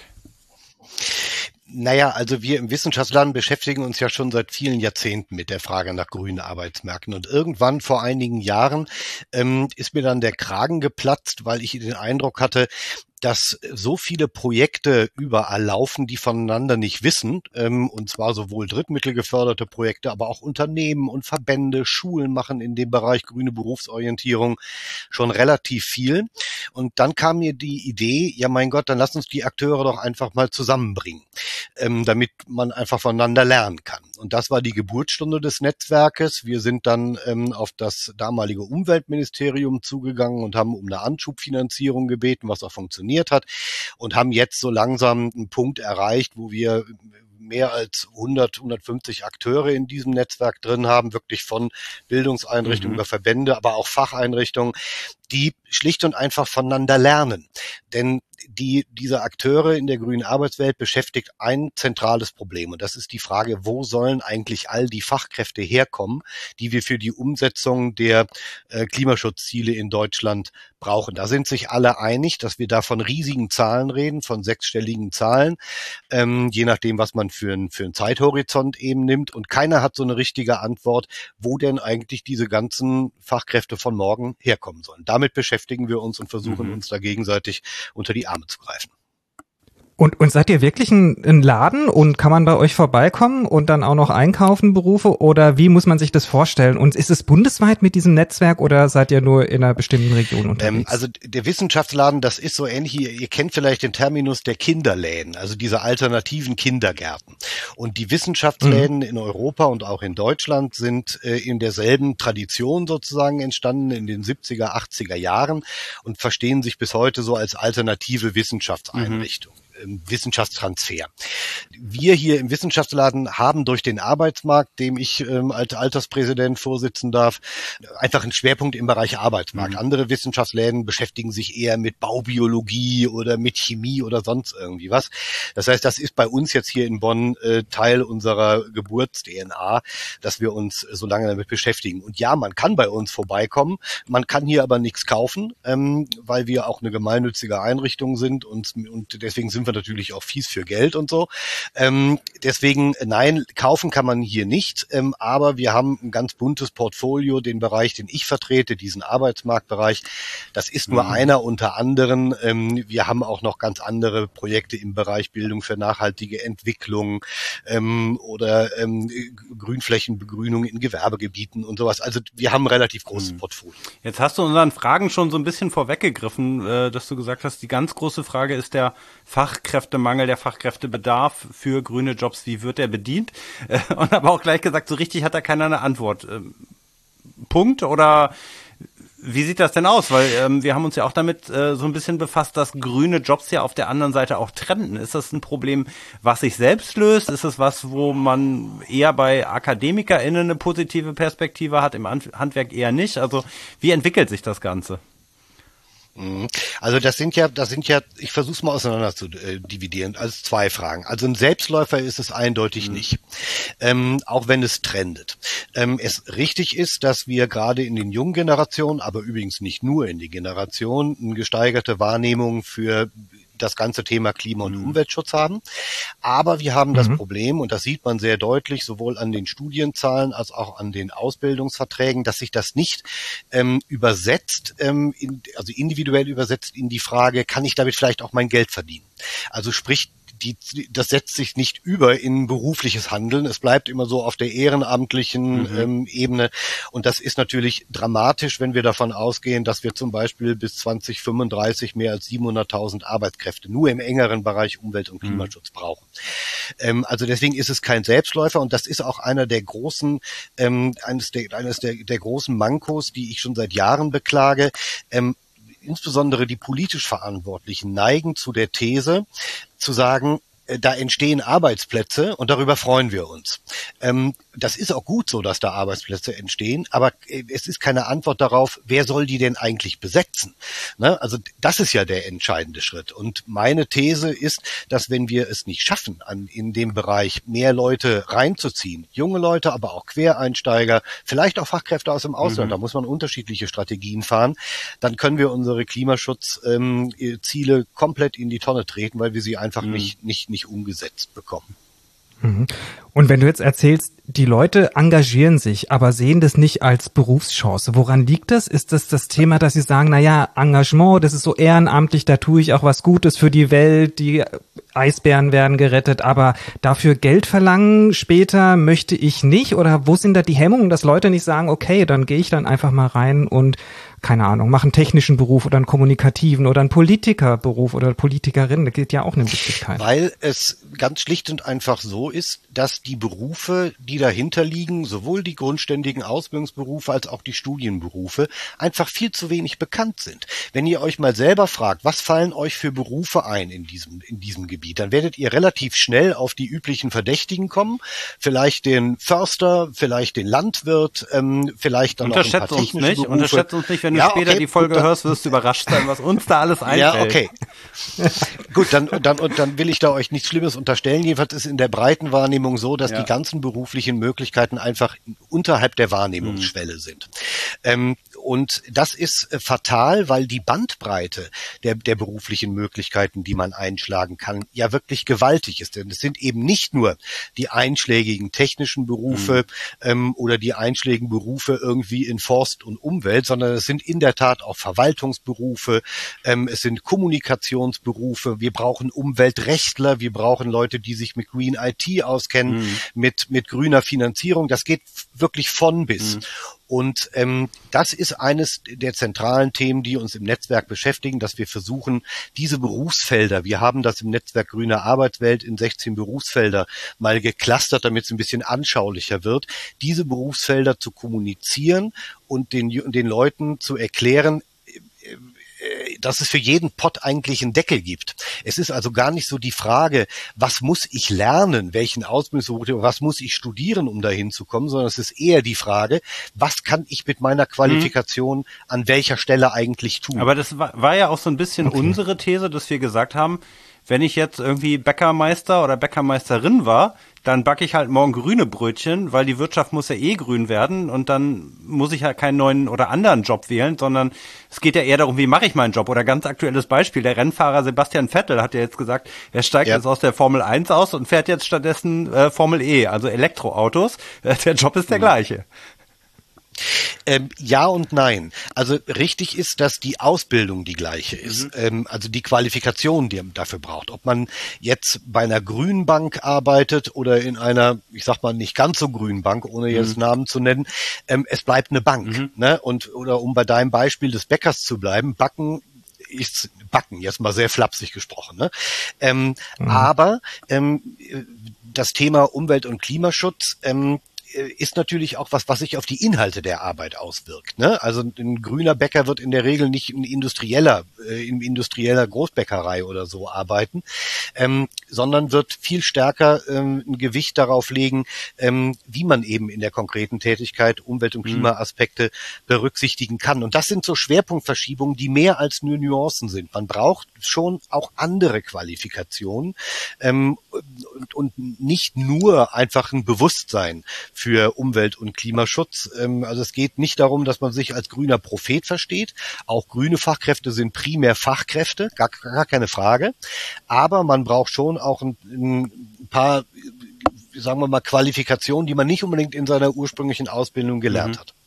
Naja, also wir im Wissenschaftsladen beschäftigen uns ja schon seit vielen Jahrzehnten mit der Frage nach grünen Arbeitsmärkten. Und irgendwann vor einigen Jahren ist mir dann der Kragen geplatzt, weil ich den Eindruck hatte, dass so viele Projekte überall laufen, die voneinander nicht wissen, und zwar sowohl drittmittelgeförderte Projekte, aber auch Unternehmen und Verbände, Schulen machen in dem Bereich grüne Berufsorientierung schon relativ viel. Und dann kam mir die Idee, ja mein Gott, dann lass uns die Akteure doch einfach mal zusammenbringen, damit man einfach voneinander lernen kann. Und das war die Geburtsstunde des Netzwerkes. Wir sind dann auf das damalige Umweltministerium zugegangen und haben um eine Anschubfinanzierung gebeten, was auch funktioniert hat, und haben jetzt so langsam einen Punkt erreicht, wo wir mehr als 150 Akteure in diesem Netzwerk drin haben, wirklich von Bildungseinrichtungen über Verbände, aber auch Facheinrichtungen, die schlicht und einfach voneinander lernen. Denn diese Akteure in der grünen Arbeitswelt beschäftigt ein zentrales Problem. Und das ist die Frage, wo sollen eigentlich all die Fachkräfte herkommen, die wir für die Umsetzung der Klimaschutzziele in Deutschland brauchen. Da sind sich alle einig, dass wir da von riesigen Zahlen reden, von 6-stelligen Zahlen, je nachdem, was man für einen Zeithorizont eben nimmt. Und keiner hat so eine richtige Antwort, wo denn eigentlich diese ganzen Fachkräfte von morgen herkommen sollen. Damit beschäftigen wir uns und versuchen uns da gegenseitig unter die Arme zu greifen. Und seid ihr wirklich ein Laden und kann man bei euch vorbeikommen und dann auch noch einkaufen, Berufe, oder wie muss man sich das vorstellen? Und ist es bundesweit mit diesem Netzwerk oder seid ihr nur in einer bestimmten Region unterwegs? Also der Wissenschaftsladen, das ist so ähnlich, ihr kennt vielleicht den Terminus der Kinderläden, also diese alternativen Kindergärten. Und die Wissenschaftsläden in Europa und auch in Deutschland sind in derselben Tradition sozusagen entstanden, in den 70er, 80er Jahren und verstehen sich bis heute so als alternative Wissenschaftseinrichtung. Wissenschaftstransfer. Wir hier im Wissenschaftsladen haben durch den Arbeitsmarkt, dem ich als Alterspräsident vorsitzen darf, einfach einen Schwerpunkt im Bereich Arbeitsmarkt. Andere Wissenschaftsläden beschäftigen sich eher mit Baubiologie oder mit Chemie oder sonst irgendwie was. Das heißt, das ist bei uns jetzt hier in Bonn Teil unserer Geburts-DNA, dass wir uns so lange damit beschäftigen. Und ja, man kann bei uns vorbeikommen, man kann hier aber nichts kaufen, weil wir auch eine gemeinnützige Einrichtung sind und deswegen sind wir natürlich auch fies für Geld und so. Deswegen, nein, kaufen kann man hier nicht, aber wir haben ein ganz buntes Portfolio, den Bereich, den ich vertrete, diesen Arbeitsmarktbereich. Das ist nur einer unter anderen. Wir haben auch noch ganz andere Projekte im Bereich Bildung für nachhaltige Entwicklung oder Grünflächenbegrünung in Gewerbegebieten und sowas. Also wir haben ein relativ großes Portfolio. Jetzt hast du unseren Fragen schon so ein bisschen vorweggegriffen, dass du gesagt hast, die ganz große Frage ist der Fachkräftemangel, der Fachkräftebedarf für grüne Jobs. Wie wird der bedient? Und aber auch gleich gesagt, so richtig hat da keiner eine Antwort. Punkt oder wie sieht das denn aus? Weil wir haben uns ja auch damit so ein bisschen befasst, dass grüne Jobs ja auf der anderen Seite auch trenden. Ist das ein Problem, was sich selbst löst? Ist es was, wo man eher bei AkademikerInnen eine positive Perspektive hat, im Handwerk eher nicht? Also wie entwickelt sich das Ganze? Also das sind ja, ich versuche es mal auseinander zu dividieren, als zwei Fragen. Also ein Selbstläufer ist es eindeutig nicht, auch wenn es trendet. Es richtig ist, dass wir gerade in den jungen Generationen, aber übrigens nicht nur in den Generationen, eine gesteigerte Wahrnehmung für das ganze Thema Klima- und Umweltschutz haben. Aber wir haben das Problem, und das sieht man sehr deutlich, sowohl an den Studienzahlen als auch an den Ausbildungsverträgen, dass sich das nicht übersetzt, also individuell übersetzt in die Frage, kann ich damit vielleicht auch mein Geld verdienen? Also sprich, das setzt sich nicht über in berufliches Handeln. Es bleibt immer so auf der ehrenamtlichen Ebene. Und das ist natürlich dramatisch, wenn wir davon ausgehen, dass wir zum Beispiel bis 2035 mehr als 700.000 Arbeitskräfte nur im engeren Bereich Umwelt- und Klimaschutz brauchen. Also deswegen ist es kein Selbstläufer. Und das ist auch einer der großen, eines der großen Mankos, die ich schon seit Jahren beklage. Insbesondere die politisch Verantwortlichen neigen zu der These, zu sagen, da entstehen Arbeitsplätze und darüber freuen wir uns. Das ist auch gut so, dass da Arbeitsplätze entstehen, aber es ist keine Antwort darauf, wer soll die denn eigentlich besetzen? Ne? Also das ist ja der entscheidende Schritt. Und meine These ist, dass wenn wir es nicht schaffen, in dem Bereich mehr Leute reinzuziehen, junge Leute, aber auch Quereinsteiger, vielleicht auch Fachkräfte aus dem Ausland, da muss man unterschiedliche Strategien fahren, dann können wir unsere Klimaschutzziele komplett in die Tonne treten, weil wir sie einfach nicht umgesetzt bekommen. Und wenn du jetzt erzählst, die Leute engagieren sich, aber sehen das nicht als Berufschance. Woran liegt das? Ist das das Thema, dass sie sagen, naja, Engagement, das ist so ehrenamtlich, da tue ich auch was Gutes für die Welt, die Eisbären werden gerettet, aber dafür Geld verlangen später möchte ich nicht? Oder wo sind da die Hemmungen, dass Leute nicht sagen, okay, dann gehe ich dann einfach mal rein und keine Ahnung, mach einen technischen Beruf oder einen kommunikativen oder einen Politikerberuf oder Politikerin. Das gilt ja auch eine Möglichkeit. Weil es ganz schlicht und einfach so ist, dass die Berufe, die dahinter liegen, sowohl die grundständigen Ausbildungsberufe als auch die Studienberufe, einfach viel zu wenig bekannt sind. Wenn ihr euch mal selber fragt, was fallen euch für Berufe ein in diesem Gebiet, dann werdet ihr relativ schnell auf die üblichen Verdächtigen kommen. Vielleicht den Förster, vielleicht den Landwirt, vielleicht dann noch ein paar technische Berufe. Unterschätzt uns nicht, wenn du später die Folge hörst, wirst du überrascht sein, was uns da alles einfällt. Ja, okay. Gut, dann will ich da euch nichts Schlimmes unterstellen. Jedenfalls ist in der breiten Wahrnehmung so, dass die ganzen beruflichen Möglichkeiten einfach unterhalb der Wahrnehmungsschwelle sind. Und das ist fatal, weil die Bandbreite der beruflichen Möglichkeiten, die man einschlagen kann, ja wirklich gewaltig ist. Denn es sind eben nicht nur die einschlägigen technischen Berufe oder die einschlägigen Berufe irgendwie in Forst und Umwelt, sondern es sind in der Tat auch Verwaltungsberufe, es sind Kommunikationsberufe, wir brauchen Umweltrechtler, wir brauchen Leute, die sich mit Green IT auskennen, mit grüner Finanzierung. Das geht wirklich von bis. Und das ist eines der zentralen Themen, die uns im Netzwerk beschäftigen, dass wir versuchen, diese Berufsfelder, wir haben das im Netzwerk Grüne Arbeitswelt in 16 Berufsfelder mal geclustert, damit es ein bisschen anschaulicher wird, diese Berufsfelder zu kommunizieren und den Leuten zu erklären, dass es für jeden Pott eigentlich einen Deckel gibt. Es ist also gar nicht so die Frage, was muss ich lernen, welchen Ausbildungsberuf, was muss ich studieren, um dahin zu kommen, sondern es ist eher die Frage, was kann ich mit meiner Qualifikation an welcher Stelle eigentlich tun. Aber das war ja auch so ein bisschen unsere These, dass wir gesagt haben, wenn ich jetzt irgendwie Bäckermeister oder Bäckermeisterin war, dann backe ich halt morgen grüne Brötchen, weil die Wirtschaft muss ja grün werden und dann muss ich halt keinen neuen oder anderen Job wählen, sondern es geht ja eher darum, wie mache ich meinen Job. Oder ganz aktuelles Beispiel, der Rennfahrer Sebastian Vettel hat ja jetzt gesagt, er steigt jetzt aus der Formel 1 aus und fährt jetzt stattdessen Formel E, also Elektroautos. Der Job ist der gleiche. Ja und nein. Also richtig ist, dass die Ausbildung die gleiche ist. Also die Qualifikation, die man dafür braucht. Ob man jetzt bei einer grünen Bank arbeitet oder in einer, ich sag mal, nicht ganz so grünen Bank, ohne jetzt Namen zu nennen, es bleibt eine Bank. Ne? Oder um bei deinem Beispiel des Bäckers zu bleiben, Backen, jetzt mal sehr flapsig gesprochen. Ne? Aber das Thema Umwelt- und Klimaschutz ist natürlich auch was sich auf die Inhalte der Arbeit auswirkt. Ne? Also ein grüner Bäcker wird in der Regel nicht in industrieller Großbäckerei oder so arbeiten, sondern wird viel stärker ein Gewicht darauf legen, wie man eben in der konkreten Tätigkeit Umwelt- und Klimaaspekte berücksichtigen kann. Und das sind so Schwerpunktverschiebungen, die mehr als nur Nuancen sind. Man braucht schon auch andere Qualifikationen und nicht nur einfach ein Bewusstsein für Umwelt- und Klimaschutz. Also es geht nicht darum, dass man sich als grüner Prophet versteht. Auch grüne Fachkräfte sind primär Fachkräfte, gar keine Frage. Aber man braucht schon auch ein paar, sagen wir mal, Qualifikationen, die man nicht unbedingt in seiner ursprünglichen Ausbildung gelernt hat.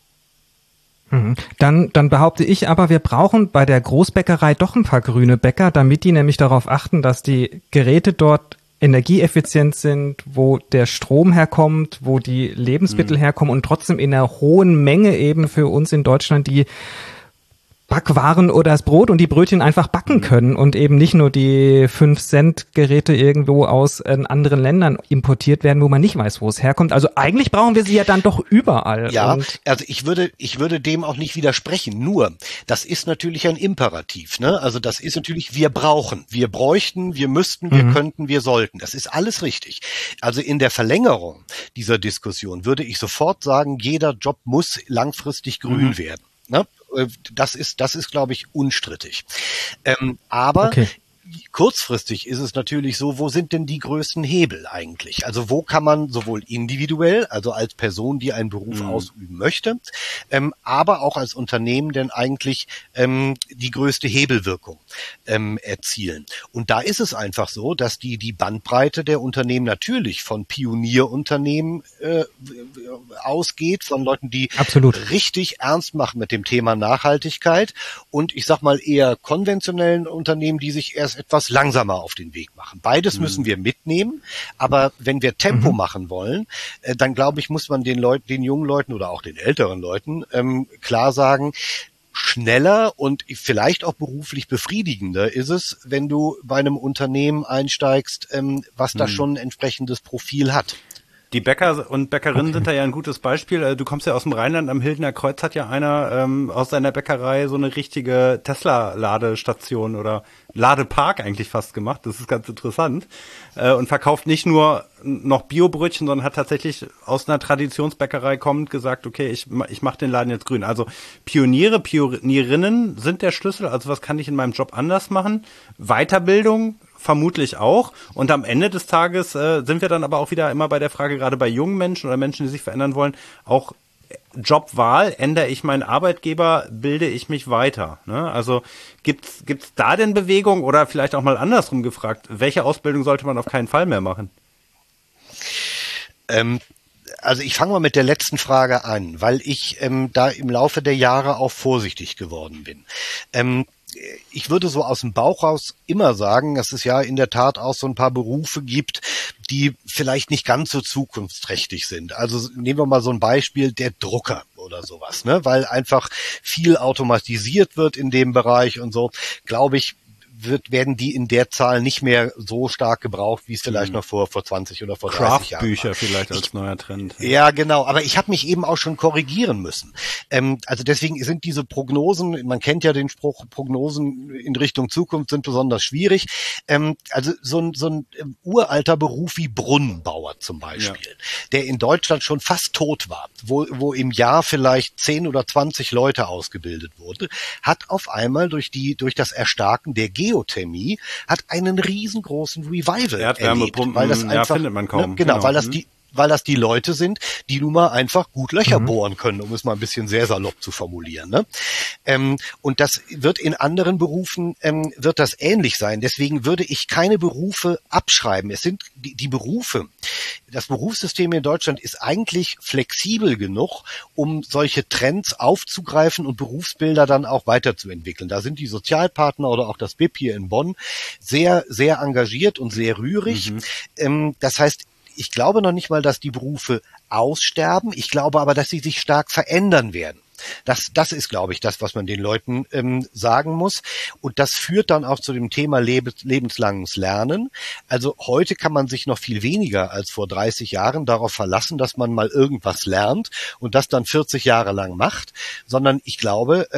Dann behaupte ich aber, wir brauchen bei der Großbäckerei doch ein paar grüne Bäcker, damit die nämlich darauf achten, dass die Geräte dort energieeffizient sind, wo der Strom herkommt, wo die Lebensmittel herkommen und trotzdem in einer hohen Menge eben für uns in Deutschland die Backwaren oder das Brot und die Brötchen einfach backen können und eben nicht nur die 5-Cent-Geräte irgendwo aus anderen Ländern importiert werden, wo man nicht weiß, wo es herkommt. Also eigentlich brauchen wir sie ja dann doch überall. Ja, also ich würde dem auch nicht widersprechen. Nur, das ist natürlich ein Imperativ, ne? Also das ist natürlich, wir brauchen, wir bräuchten, wir müssten, wir könnten, wir sollten. Das ist alles richtig. Also in der Verlängerung dieser Diskussion würde ich sofort sagen, jeder Job muss langfristig grün werden. Ne? Das ist, glaube ich, unstrittig. Aber kurzfristig ist es natürlich so, wo sind denn die größten Hebel eigentlich? Also wo kann man sowohl individuell, also als Person, die einen Beruf ausüben möchte, aber auch als Unternehmen denn eigentlich die größte Hebelwirkung erzielen? Und da ist es einfach so, dass die Bandbreite der Unternehmen natürlich von Pionierunternehmen ausgeht, von Leuten, die richtig ernst machen mit dem Thema Nachhaltigkeit und ich sag mal eher konventionellen Unternehmen, die sich erst etwas langsamer auf den Weg machen. Beides müssen wir mitnehmen, aber wenn wir Tempo machen wollen, dann glaube ich, muss man den jungen Leuten oder auch den älteren Leuten klar sagen, schneller und vielleicht auch beruflich befriedigender ist es, wenn du bei einem Unternehmen einsteigst, was da schon ein entsprechendes Profil hat. Die Bäcker und Bäckerinnen sind da ja ein gutes Beispiel. Du kommst ja aus dem Rheinland, am Hildener Kreuz hat ja einer aus seiner Bäckerei so eine richtige Tesla-Ladestation oder Ladepark eigentlich fast gemacht. Das ist ganz interessant. Und verkauft nicht nur noch Biobrötchen, sondern hat tatsächlich aus einer Traditionsbäckerei kommend gesagt, okay, ich mach den Laden jetzt grün. Also Pionierinnen sind der Schlüssel. Also was kann ich in meinem Job anders machen? Weiterbildung vermutlich auch. Und am Ende des Tages sind wir dann aber auch wieder immer bei der Frage, gerade bei jungen Menschen oder Menschen, die sich verändern wollen, auch Jobwahl, ändere ich meinen Arbeitgeber, bilde ich mich weiter. Ne? Also gibt's da denn Bewegung oder vielleicht auch mal andersrum gefragt, welche Ausbildung sollte man auf keinen Fall mehr machen? Also ich fange mal mit der letzten Frage an, weil ich da im Laufe der Jahre auch vorsichtig geworden bin. Ich würde so aus dem Bauch raus immer sagen, dass es ja in der Tat auch so ein paar Berufe gibt, die vielleicht nicht ganz so zukunftsträchtig sind. Also nehmen wir mal so ein Beispiel, der Drucker oder sowas, ne? Weil einfach viel automatisiert wird in dem Bereich und so, glaube ich, werden die in der Zahl nicht mehr so stark gebraucht, wie es vielleicht noch vor 20 oder vor 30 Jahren war. Craft-Bücher vielleicht als neuer Trend. Ja, genau. Aber ich habe mich eben auch schon korrigieren müssen. Also deswegen sind diese Prognosen, man kennt ja den Spruch, Prognosen in Richtung Zukunft sind besonders schwierig. Also so ein uralter Beruf wie Brunnenbauer zum Beispiel, der in Deutschland schon fast tot war, wo im Jahr vielleicht 10 oder 20 Leute ausgebildet wurde, hat auf einmal durch das Erstarken der Geothermie hat einen riesengroßen Revival Erdwärmepumpen, weil das einfach, findet man kaum. Ne, genau, weil das die Leute sind, die nun mal einfach gut Löcher bohren können, um es mal ein bisschen sehr salopp zu formulieren. Ne? Und das wird in anderen Berufen, wird das ähnlich sein. Deswegen würde ich keine Berufe abschreiben. Es sind die Berufe. Das Berufssystem in Deutschland ist eigentlich flexibel genug, um solche Trends aufzugreifen und Berufsbilder dann auch weiterzuentwickeln. Da sind die Sozialpartner oder auch das BIP hier in Bonn sehr, sehr engagiert und sehr rührig. Das heißt, ich glaube noch nicht mal, dass die Berufe aussterben. Ich glaube aber, dass sie sich stark verändern werden. Das ist, glaube ich, das, was man den Leuten sagen muss. Und das führt dann auch zu dem Thema lebenslanges Lernen. Also heute kann man sich noch viel weniger als vor 30 Jahren darauf verlassen, dass man mal irgendwas lernt und das dann 40 Jahre lang macht, sondern ich glaube,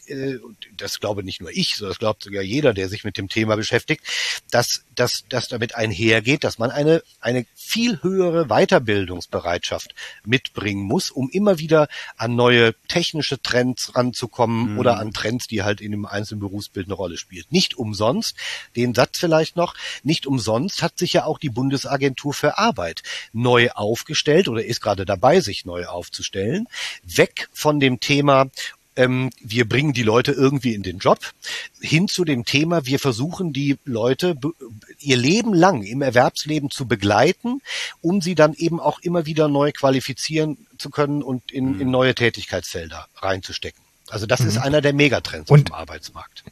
das glaube nicht nur ich, sondern das glaubt sogar jeder, der sich mit dem Thema beschäftigt, dass damit einhergeht, dass man eine viel höhere Weiterbildungsbereitschaft mitbringen muss, um immer wieder an neue technische Trends ranzukommen oder an Trends, die halt in dem einzelnen Berufsbild eine Rolle spielen. Nicht umsonst, den Satz vielleicht noch, nicht umsonst hat sich ja auch die Bundesagentur für Arbeit neu aufgestellt oder ist gerade dabei, sich neu aufzustellen, weg von dem Thema, wir bringen die Leute irgendwie in den Job, hin zu dem Thema, wir versuchen die Leute ihr Leben lang im Erwerbsleben zu begleiten, um sie dann eben auch immer wieder neu qualifizieren zu können und in neue Tätigkeitsfelder reinzustecken. Also das ist einer der Megatrends auf dem Arbeitsmarkt.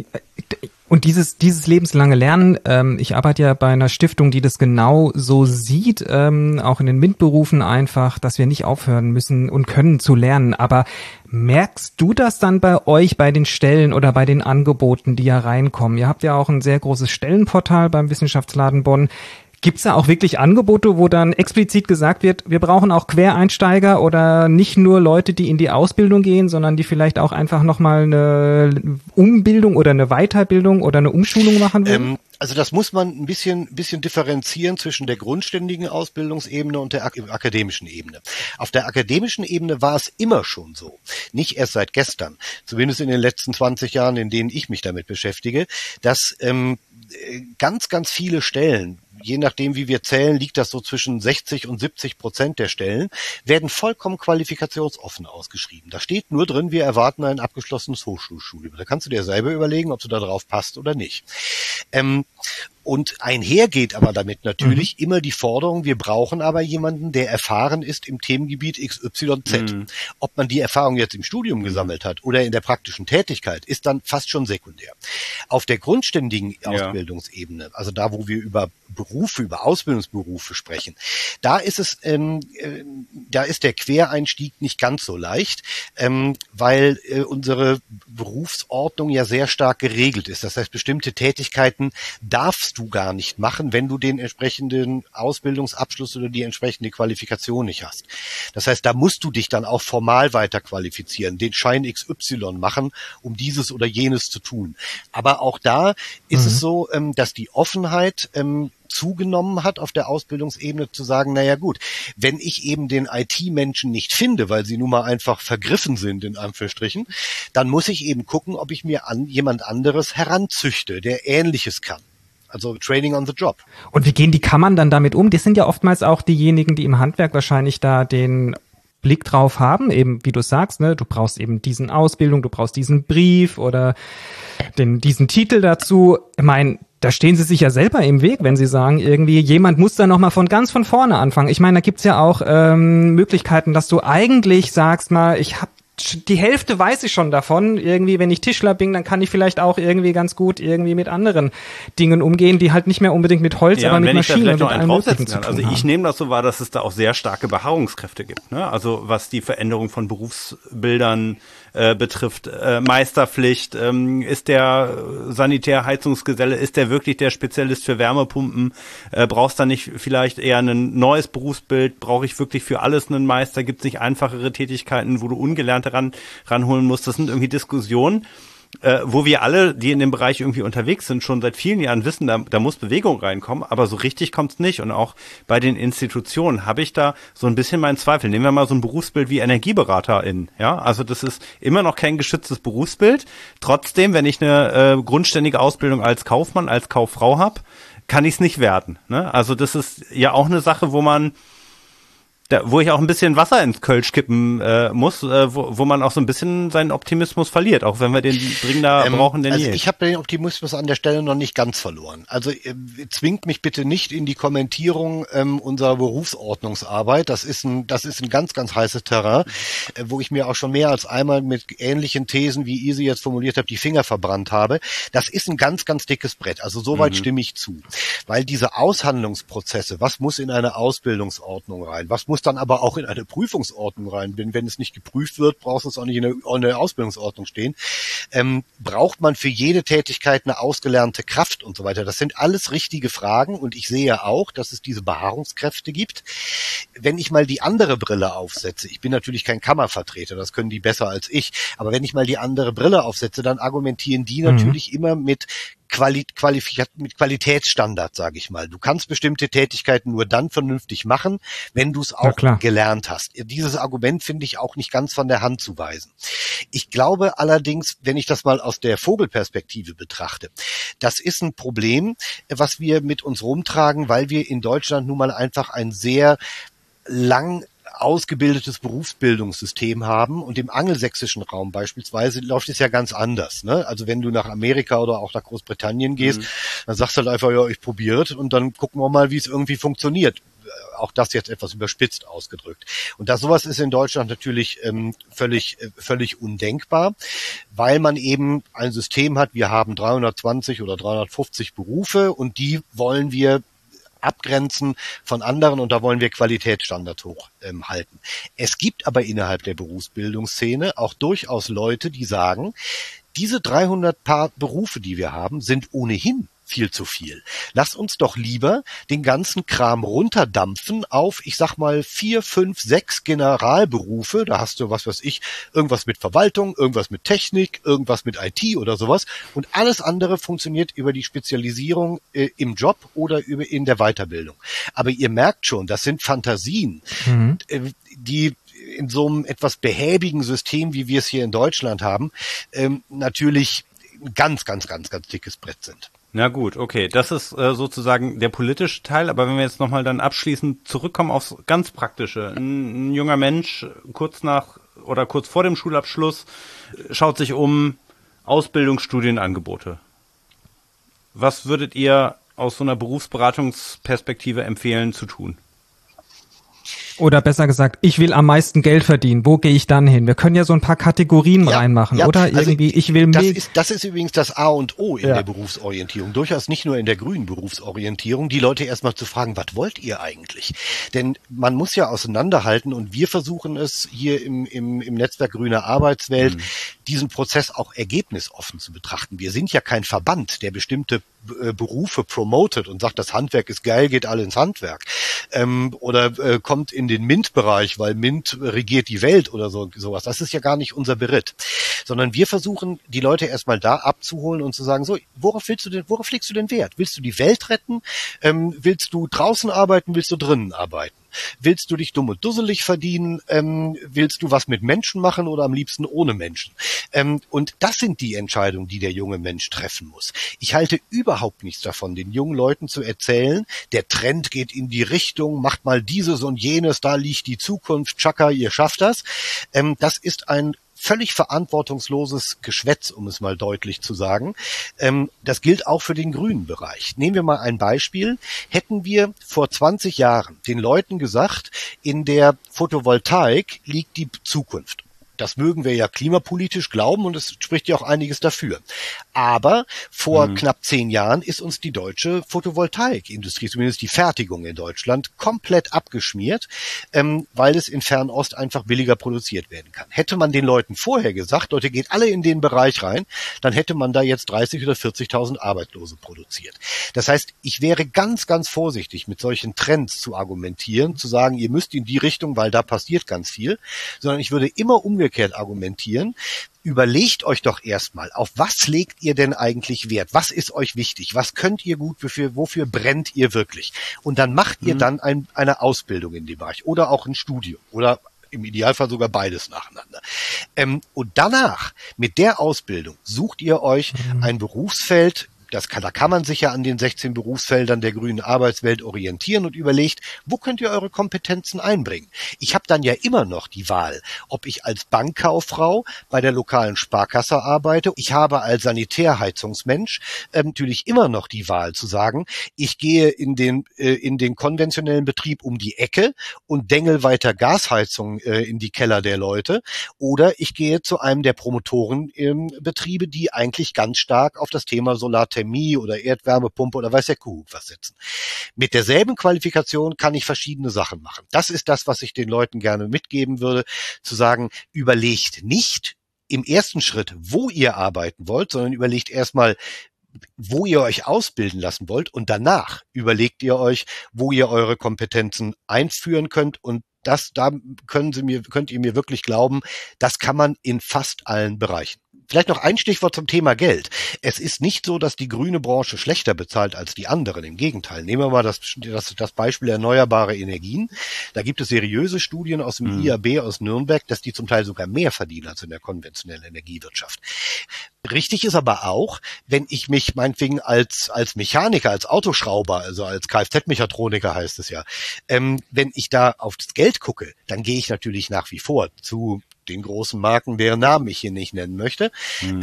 Und dieses lebenslange Lernen, ich arbeite ja bei einer Stiftung, die das genau so sieht, auch in den MINT-Berufen einfach, dass wir nicht aufhören müssen und können zu lernen. Aber merkst du das dann bei euch, bei den Stellen oder bei den Angeboten, die ja reinkommen? Ihr habt ja auch ein sehr großes Stellenportal beim Wissenschaftsladen Bonn. Gibt's da auch wirklich Angebote, wo dann explizit gesagt wird, wir brauchen auch Quereinsteiger oder nicht nur Leute, die in die Ausbildung gehen, sondern die vielleicht auch einfach nochmal eine Umbildung oder eine Weiterbildung oder eine Umschulung machen würden? Also das muss man ein bisschen differenzieren zwischen der grundständigen Ausbildungsebene und der akademischen Ebene. Auf der akademischen Ebene war es immer schon so, nicht erst seit gestern, zumindest in den letzten 20 Jahren, in denen ich mich damit beschäftige, dass ganz, ganz viele Stellen, je nachdem wie wir zählen, liegt das so zwischen 60% und 70% der Stellen, werden vollkommen qualifikationsoffen ausgeschrieben. Da steht nur drin, wir erwarten ein abgeschlossenes Hochschulstudium. Da kannst du dir selber überlegen, ob du da drauf passt oder nicht. Und einhergeht aber damit natürlich immer die Forderung, wir brauchen aber jemanden, der erfahren ist im Themengebiet XYZ. Ob man die Erfahrung jetzt im Studium gesammelt hat oder in der praktischen Tätigkeit, ist dann fast schon sekundär. Auf der grundständigen Ausbildungsebene, also da, wo wir über Berufe, über Ausbildungsberufe sprechen, da ist der Quereinstieg nicht ganz so leicht, weil unsere Berufsordnung ja sehr stark geregelt ist. Das heißt, bestimmte Tätigkeiten darfst du gar nicht machen, wenn du den entsprechenden Ausbildungsabschluss oder die entsprechende Qualifikation nicht hast. Das heißt, da musst du dich dann auch formal weiter qualifizieren, den Schein XY machen, um dieses oder jenes zu tun. Aber auch da ist es so, dass die Offenheit zugenommen hat auf der Ausbildungsebene zu sagen, naja gut, wenn ich eben den IT-Menschen nicht finde, weil sie nun mal einfach vergriffen sind, in Anführungsstrichen, dann muss ich eben gucken, ob ich mir jemand anderes heranzüchte, der Ähnliches kann. Also Training on the Job. Und wie gehen die Kammern dann damit um? Das sind ja oftmals auch diejenigen, die im Handwerk wahrscheinlich da den Blick drauf haben, eben wie du sagst, ne, du brauchst eben diesen Ausbildung, du brauchst diesen Brief oder diesen Titel dazu. Ich meine, da stehen sie sich ja selber im Weg, wenn sie sagen, irgendwie, jemand muss da nochmal von vorne anfangen. Ich meine, da gibt's ja auch Möglichkeiten, dass du eigentlich sagst mal, ich habe die Hälfte weiß ich schon davon. Irgendwie, wenn ich Tischler bin, dann kann ich vielleicht auch irgendwie ganz gut irgendwie mit anderen Dingen umgehen, die halt nicht mehr unbedingt mit Holz, aber mit Maschinen und mit allem Möglichen zu tun haben. Also ich nehme das so wahr, dass es da auch sehr starke Beharrungskräfte gibt. Ne? Also was die Veränderung von Berufsbildern betrifft, Meisterpflicht, ist der Sanitärheizungsgeselle, ist der wirklich der Spezialist für Wärmepumpen, brauchst du nicht vielleicht eher ein neues Berufsbild, brauche ich wirklich für alles einen Meister, gibt es nicht einfachere Tätigkeiten, wo du Ungelernte ranholen musst, das sind irgendwie Diskussionen, wo wir alle, die in dem Bereich irgendwie unterwegs sind, schon seit vielen Jahren wissen, da muss Bewegung reinkommen, aber so richtig kommt's nicht. Und auch bei den Institutionen habe ich da so ein bisschen meinen Zweifel. Nehmen wir mal so ein Berufsbild wie EnergieberaterInnen. Ja, also das ist immer noch kein geschütztes Berufsbild. Trotzdem, wenn ich eine grundständige Ausbildung als Kaufmann, als Kauffrau habe, kann ich es nicht werden. Ne? Also das ist ja auch eine Sache, wo ich auch ein bisschen Wasser ins Kölsch kippen muss, wo man auch so ein bisschen seinen Optimismus verliert, auch wenn wir den dringender brauchen denn je. Also ich habe den Optimismus an der Stelle noch nicht ganz verloren. Also zwingt mich bitte nicht in die Kommentierung unserer Berufsordnungsarbeit. Das ist ein ganz, ganz heißes Terrain, wo ich mir auch schon mehr als einmal mit ähnlichen Thesen, wie ihr sie jetzt formuliert habt, die Finger verbrannt habe. Das ist ein ganz, ganz dickes Brett. Also soweit stimme ich zu. Weil diese Aushandlungsprozesse, was muss in eine Ausbildungsordnung rein, was muss dann aber auch in eine Prüfungsordnung rein. Wenn es nicht geprüft wird, braucht es auch nicht in der Ausbildungsordnung stehen. Braucht man für jede Tätigkeit eine ausgelernte Kraft und so weiter? Das sind alles richtige Fragen und ich sehe auch, dass es diese Beharrungskräfte gibt. Wenn ich mal die andere Brille aufsetze, ich bin natürlich kein Kammervertreter, das können die besser als ich, aber wenn ich mal die andere Brille aufsetze, dann argumentieren die natürlich immer mit Qualitätsstandard, sage ich mal. Du kannst bestimmte Tätigkeiten nur dann vernünftig machen, wenn du es auch gelernt hast. Dieses Argument finde ich auch nicht ganz von der Hand zu weisen. Ich glaube allerdings, wenn ich das mal aus der Vogelperspektive betrachte, das ist ein Problem, was wir mit uns rumtragen, weil wir in Deutschland nun mal einfach ein sehr lang ausgebildetes Berufsbildungssystem haben und im angelsächsischen Raum beispielsweise läuft es ja ganz anders. Ne? Also wenn du nach Amerika oder auch nach Großbritannien gehst, dann sagst du halt einfach, ja, ich probiere es und dann gucken wir mal, wie es irgendwie funktioniert. Auch das jetzt etwas überspitzt ausgedrückt. Und sowas ist in Deutschland natürlich völlig undenkbar, weil man eben ein System hat, wir haben 320 oder 350 Berufe und die wollen wir abgrenzen von anderen und da wollen wir Qualitätsstandards hochhalten. Es gibt aber innerhalb der Berufsbildungsszene auch durchaus Leute, die sagen, diese 300 Paar Berufe, die wir haben, sind ohnehin viel zu viel. Lass uns doch lieber den ganzen Kram runterdampfen auf, ich sag mal, 4, 5, 6 Generalberufe. Da hast du, was weiß ich, irgendwas mit Verwaltung, irgendwas mit Technik, irgendwas mit IT oder sowas. Und alles andere funktioniert über die Spezialisierung im Job oder in der Weiterbildung. Aber ihr merkt schon, das sind Fantasien, die in so einem etwas behäbigen System, wie wir es hier in Deutschland haben, natürlich ein ganz, ganz, ganz, ganz dickes Brett sind. Na gut, okay, das ist sozusagen der politische Teil, aber wenn wir jetzt nochmal dann abschließend zurückkommen aufs ganz Praktische. Ein junger Mensch kurz nach oder kurz vor dem Schulabschluss schaut sich um Ausbildungsstudienangebote. Was würdet ihr aus so einer Berufsberatungsperspektive empfehlen zu tun? Oder besser gesagt, ich will am meisten Geld verdienen. Wo gehe ich dann hin? Wir können ja so ein paar Kategorien reinmachen, oder? Irgendwie, also, ich will mehr. Das ist übrigens das A und O in der Berufsorientierung. Durchaus nicht nur in der grünen Berufsorientierung, die Leute erstmal zu fragen, was wollt ihr eigentlich? Denn man muss ja auseinanderhalten und wir versuchen es hier im Netzwerk Grüne Arbeitswelt, diesen Prozess auch ergebnisoffen zu betrachten. Wir sind ja kein Verband, der bestimmte Berufe promotet und sagt, das Handwerk ist geil, geht alle ins Handwerk. Oder kommt in den MINT-Bereich, weil MINT regiert die Welt oder sowas. Das ist ja gar nicht unser Beritt. Sondern wir versuchen, die Leute erstmal da abzuholen und zu sagen, so, worauf legst du denn Wert? Willst du die Welt retten? Willst du draußen arbeiten? Willst du drinnen arbeiten? Willst du dich dumm und dusselig verdienen? Willst du was mit Menschen machen oder am liebsten ohne Menschen? Und das sind die Entscheidungen, die der junge Mensch treffen muss. Ich halte überhaupt nichts davon, den jungen Leuten zu erzählen, der Trend geht in die Richtung, macht mal dieses und jenes, da liegt die Zukunft, Chaka, ihr schafft das. Das ist ein völlig verantwortungsloses Geschwätz, um es mal deutlich zu sagen. Das gilt auch für den grünen Bereich. Nehmen wir mal ein Beispiel. Hätten wir vor 20 Jahren den Leuten gesagt, in der Photovoltaik liegt die Zukunft. Das mögen wir ja klimapolitisch glauben und es spricht ja auch einiges dafür. Aber vor knapp 10 Jahren ist uns die deutsche Photovoltaikindustrie, zumindest die Fertigung in Deutschland, komplett abgeschmiert, weil es in Fernost einfach billiger produziert werden kann. Hätte man den Leuten vorher gesagt, Leute, geht alle in den Bereich rein, dann hätte man da jetzt 30.000 oder 40.000 Arbeitslose produziert. Das heißt, ich wäre ganz, ganz vorsichtig, mit solchen Trends zu argumentieren, zu sagen, ihr müsst in die Richtung, weil da passiert ganz viel, sondern ich würde immer umgekehrt argumentieren. Überlegt euch doch erstmal, auf was legt ihr denn eigentlich Wert? Was ist euch wichtig? Was könnt ihr gut? Wofür brennt ihr wirklich? Und dann macht ihr dann eine Ausbildung in dem Bereich oder auch ein Studium oder im Idealfall sogar beides nacheinander. Und danach, mit der Ausbildung, sucht ihr euch ein Berufsfeld. Da kann man sich ja an den 16 Berufsfeldern der grünen Arbeitswelt orientieren und überlegt, wo könnt ihr eure Kompetenzen einbringen? Ich habe dann ja immer noch die Wahl, ob ich als Bankkauffrau bei der lokalen Sparkasse arbeite. Ich habe als Sanitärheizungsmensch natürlich immer noch die Wahl zu sagen, ich gehe in den konventionellen Betrieb um die Ecke und dengel weiter Gasheizung in die Keller der Leute. Oder ich gehe zu einem der Promotorenbetriebe, die eigentlich ganz stark auf das Thema Solarthermie oder Erdwärmepumpe oder weiß der Kuckuck was setzen. Mit derselben Qualifikation kann ich verschiedene Sachen machen. Das ist das, was ich den Leuten gerne mitgeben würde, zu sagen, überlegt nicht im ersten Schritt, wo ihr arbeiten wollt, sondern überlegt erstmal, wo ihr euch ausbilden lassen wollt und danach überlegt ihr euch, wo ihr eure Kompetenzen einführen könnt und da könnt ihr mir wirklich glauben, das kann man in fast allen Bereichen. Vielleicht noch ein Stichwort zum Thema Geld. Es ist nicht so, dass die grüne Branche schlechter bezahlt als die anderen. Im Gegenteil. Nehmen wir mal das Beispiel erneuerbare Energien. Da gibt es seriöse Studien aus dem IAB aus Nürnberg, dass die zum Teil sogar mehr verdienen als in der konventionellen Energiewirtschaft. Richtig ist aber auch, wenn ich mich meinetwegen als Mechaniker, als Autoschrauber, also als Kfz-Mechatroniker heißt es ja, wenn ich da auf das Geld gucke, dann gehe ich natürlich nach wie vor zu den großen Marken, deren Namen ich hier nicht nennen möchte.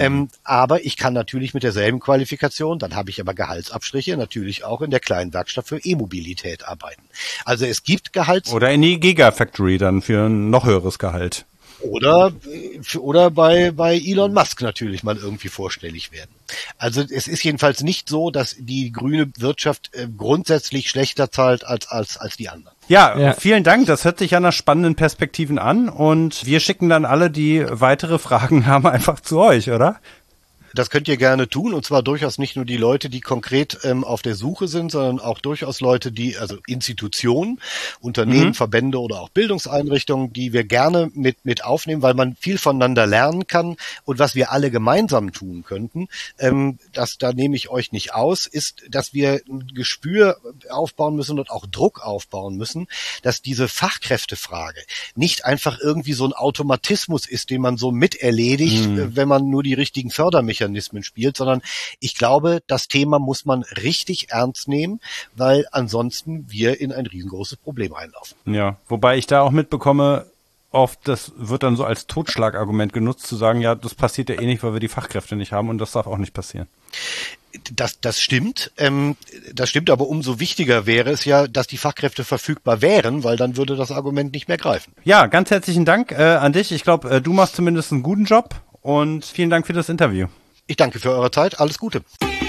Aber ich kann natürlich mit derselben Qualifikation, dann habe ich aber Gehaltsabstriche, natürlich auch in der kleinen Werkstatt für E-Mobilität arbeiten. Also es gibt Oder in die Gigafactory dann für ein noch höheres Gehalt. Oder bei Elon Musk natürlich mal irgendwie vorstellig werden. Also es ist jedenfalls nicht so, dass die grüne Wirtschaft grundsätzlich schlechter zahlt als die anderen. Ja, vielen Dank. Das hört sich ja nach spannenden Perspektiven an. Und wir schicken dann alle, die weitere Fragen haben, einfach zu euch, oder? Das könnt ihr gerne tun, und zwar durchaus nicht nur die Leute, die konkret auf der Suche sind, sondern auch durchaus Leute, also Institutionen, Unternehmen, Verbände oder auch Bildungseinrichtungen, die wir gerne mit aufnehmen, weil man viel voneinander lernen kann. Und was wir alle gemeinsam tun könnten, da nehme ich euch nicht aus, ist, dass wir ein Gespür aufbauen müssen und auch Druck aufbauen müssen, dass diese Fachkräftefrage nicht einfach irgendwie so ein Automatismus ist, den man so miterledigt, wenn man nur die richtigen Fördermechanismen spielt, sondern ich glaube, das Thema muss man richtig ernst nehmen, weil ansonsten wir in ein riesengroßes Problem reinlaufen. Ja, wobei ich da auch mitbekomme, oft, das wird dann so als Totschlagargument genutzt, zu sagen, ja, das passiert ja eh nicht, weil wir die Fachkräfte nicht haben und das darf auch nicht passieren. Das stimmt. Das stimmt, aber umso wichtiger wäre es ja, dass die Fachkräfte verfügbar wären, weil dann würde das Argument nicht mehr greifen. Ja, ganz herzlichen Dank an dich. Ich glaube, du machst zumindest einen guten Job und vielen Dank für das Interview. Ich danke für eure Zeit. Alles Gute.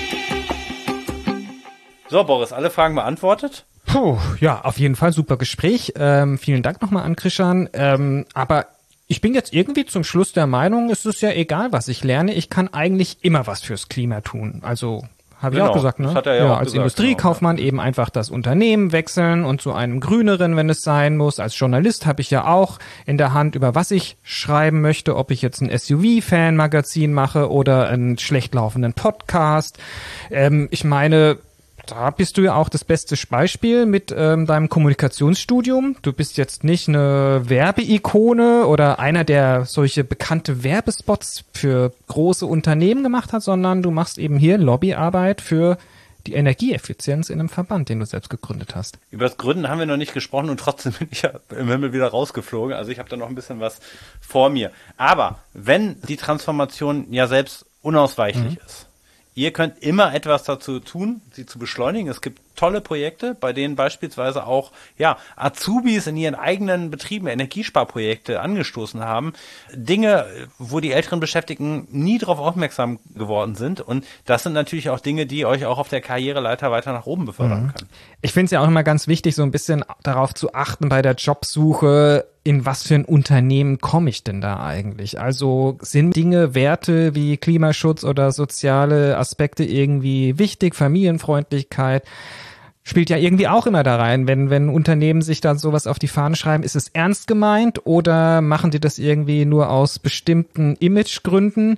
So, Boris, alle Fragen beantwortet? Puh, ja, auf jeden Fall super Gespräch. Vielen Dank nochmal an Christian. Aber ich bin jetzt irgendwie zum Schluss der Meinung, es ist ja egal, was ich lerne. Ich kann eigentlich immer was fürs Klima tun. Also habe ich auch gesagt, ne? Das hat er ja auch als gesagt, Industriekaufmann genau. Eben einfach das Unternehmen wechseln und zu einem grüneren, wenn es sein muss. Als Journalist habe ich ja auch in der Hand, über was ich schreiben möchte, ob ich jetzt ein SUV-Fan-Magazin mache oder einen schlecht laufenden Podcast. Ich meine, da bist du ja auch das beste Beispiel mit deinem Kommunikationsstudium. Du bist jetzt nicht eine Werbeikone oder einer, der solche bekannte Werbespots für große Unternehmen gemacht hat, sondern du machst eben hier Lobbyarbeit für die Energieeffizienz in einem Verband, den du selbst gegründet hast. Über das Gründen haben wir noch nicht gesprochen und trotzdem bin ich ja im Himmel wieder rausgeflogen. Also ich habe da noch ein bisschen was vor mir. Aber wenn die Transformation ja selbst unausweichlich ist, ihr könnt immer etwas dazu tun, sie zu beschleunigen. Es gibt tolle Projekte, bei denen beispielsweise auch Azubis in ihren eigenen Betrieben Energiesparprojekte angestoßen haben. Dinge, wo die älteren Beschäftigten nie darauf aufmerksam geworden sind. Und das sind natürlich auch Dinge, die euch auch auf der Karriereleiter weiter nach oben befördern können. Ich finde es ja auch immer ganz wichtig, so ein bisschen darauf zu achten bei der Jobsuche, in was für ein Unternehmen komme ich denn da eigentlich? Also sind Dinge, Werte wie Klimaschutz oder soziale Aspekte irgendwie wichtig, Familienfreundlichkeit? Spielt ja irgendwie auch immer da rein, wenn Unternehmen sich dann sowas auf die Fahne schreiben, ist es ernst gemeint oder machen die das irgendwie nur aus bestimmten Imagegründen?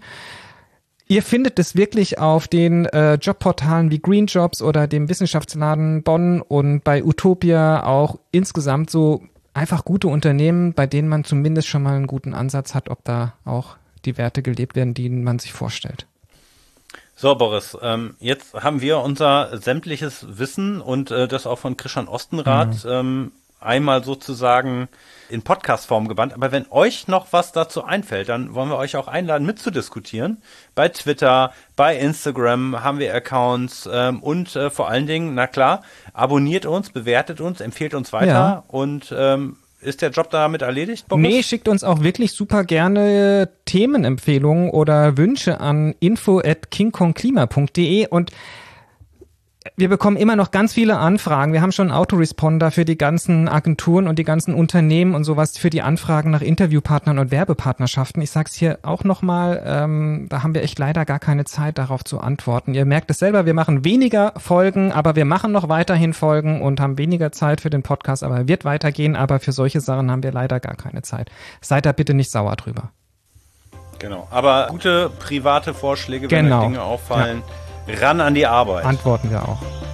Ihr findet es wirklich auf den Jobportalen wie Green Jobs oder dem Wissenschaftsladen Bonn und bei Utopia auch insgesamt so einfach gute Unternehmen, bei denen man zumindest schon mal einen guten Ansatz hat, ob da auch die Werte gelebt werden, die man sich vorstellt. So, Boris, jetzt haben wir unser sämtliches Wissen und das auch von Christian Ostenrath einmal sozusagen in Podcast-Form gebannt. Aber wenn euch noch was dazu einfällt, dann wollen wir euch auch einladen, mitzudiskutieren. Bei Twitter, bei Instagram haben wir Accounts und vor allen Dingen, na klar, abonniert uns, bewertet uns, empfiehlt uns weiter und ist der Job damit erledigt, Boris? Nee, schickt uns auch wirklich super gerne Themenempfehlungen oder Wünsche an info@kingkongklima.de und wir bekommen immer noch ganz viele Anfragen. Wir haben schon einen Autoresponder für die ganzen Agenturen und die ganzen Unternehmen und sowas für die Anfragen nach Interviewpartnern und Werbepartnerschaften. Ich sag's hier auch nochmal, da haben wir echt leider gar keine Zeit, darauf zu antworten. Ihr merkt es selber, wir machen weniger Folgen, aber wir machen noch weiterhin Folgen und haben weniger Zeit für den Podcast, aber er wird weitergehen. Aber für solche Sachen haben wir leider gar keine Zeit. Seid da bitte nicht sauer drüber. Genau, aber gute private Vorschläge, wenn euch Dinge auffallen. Ja. Ran an die Arbeit. Antworten wir auch.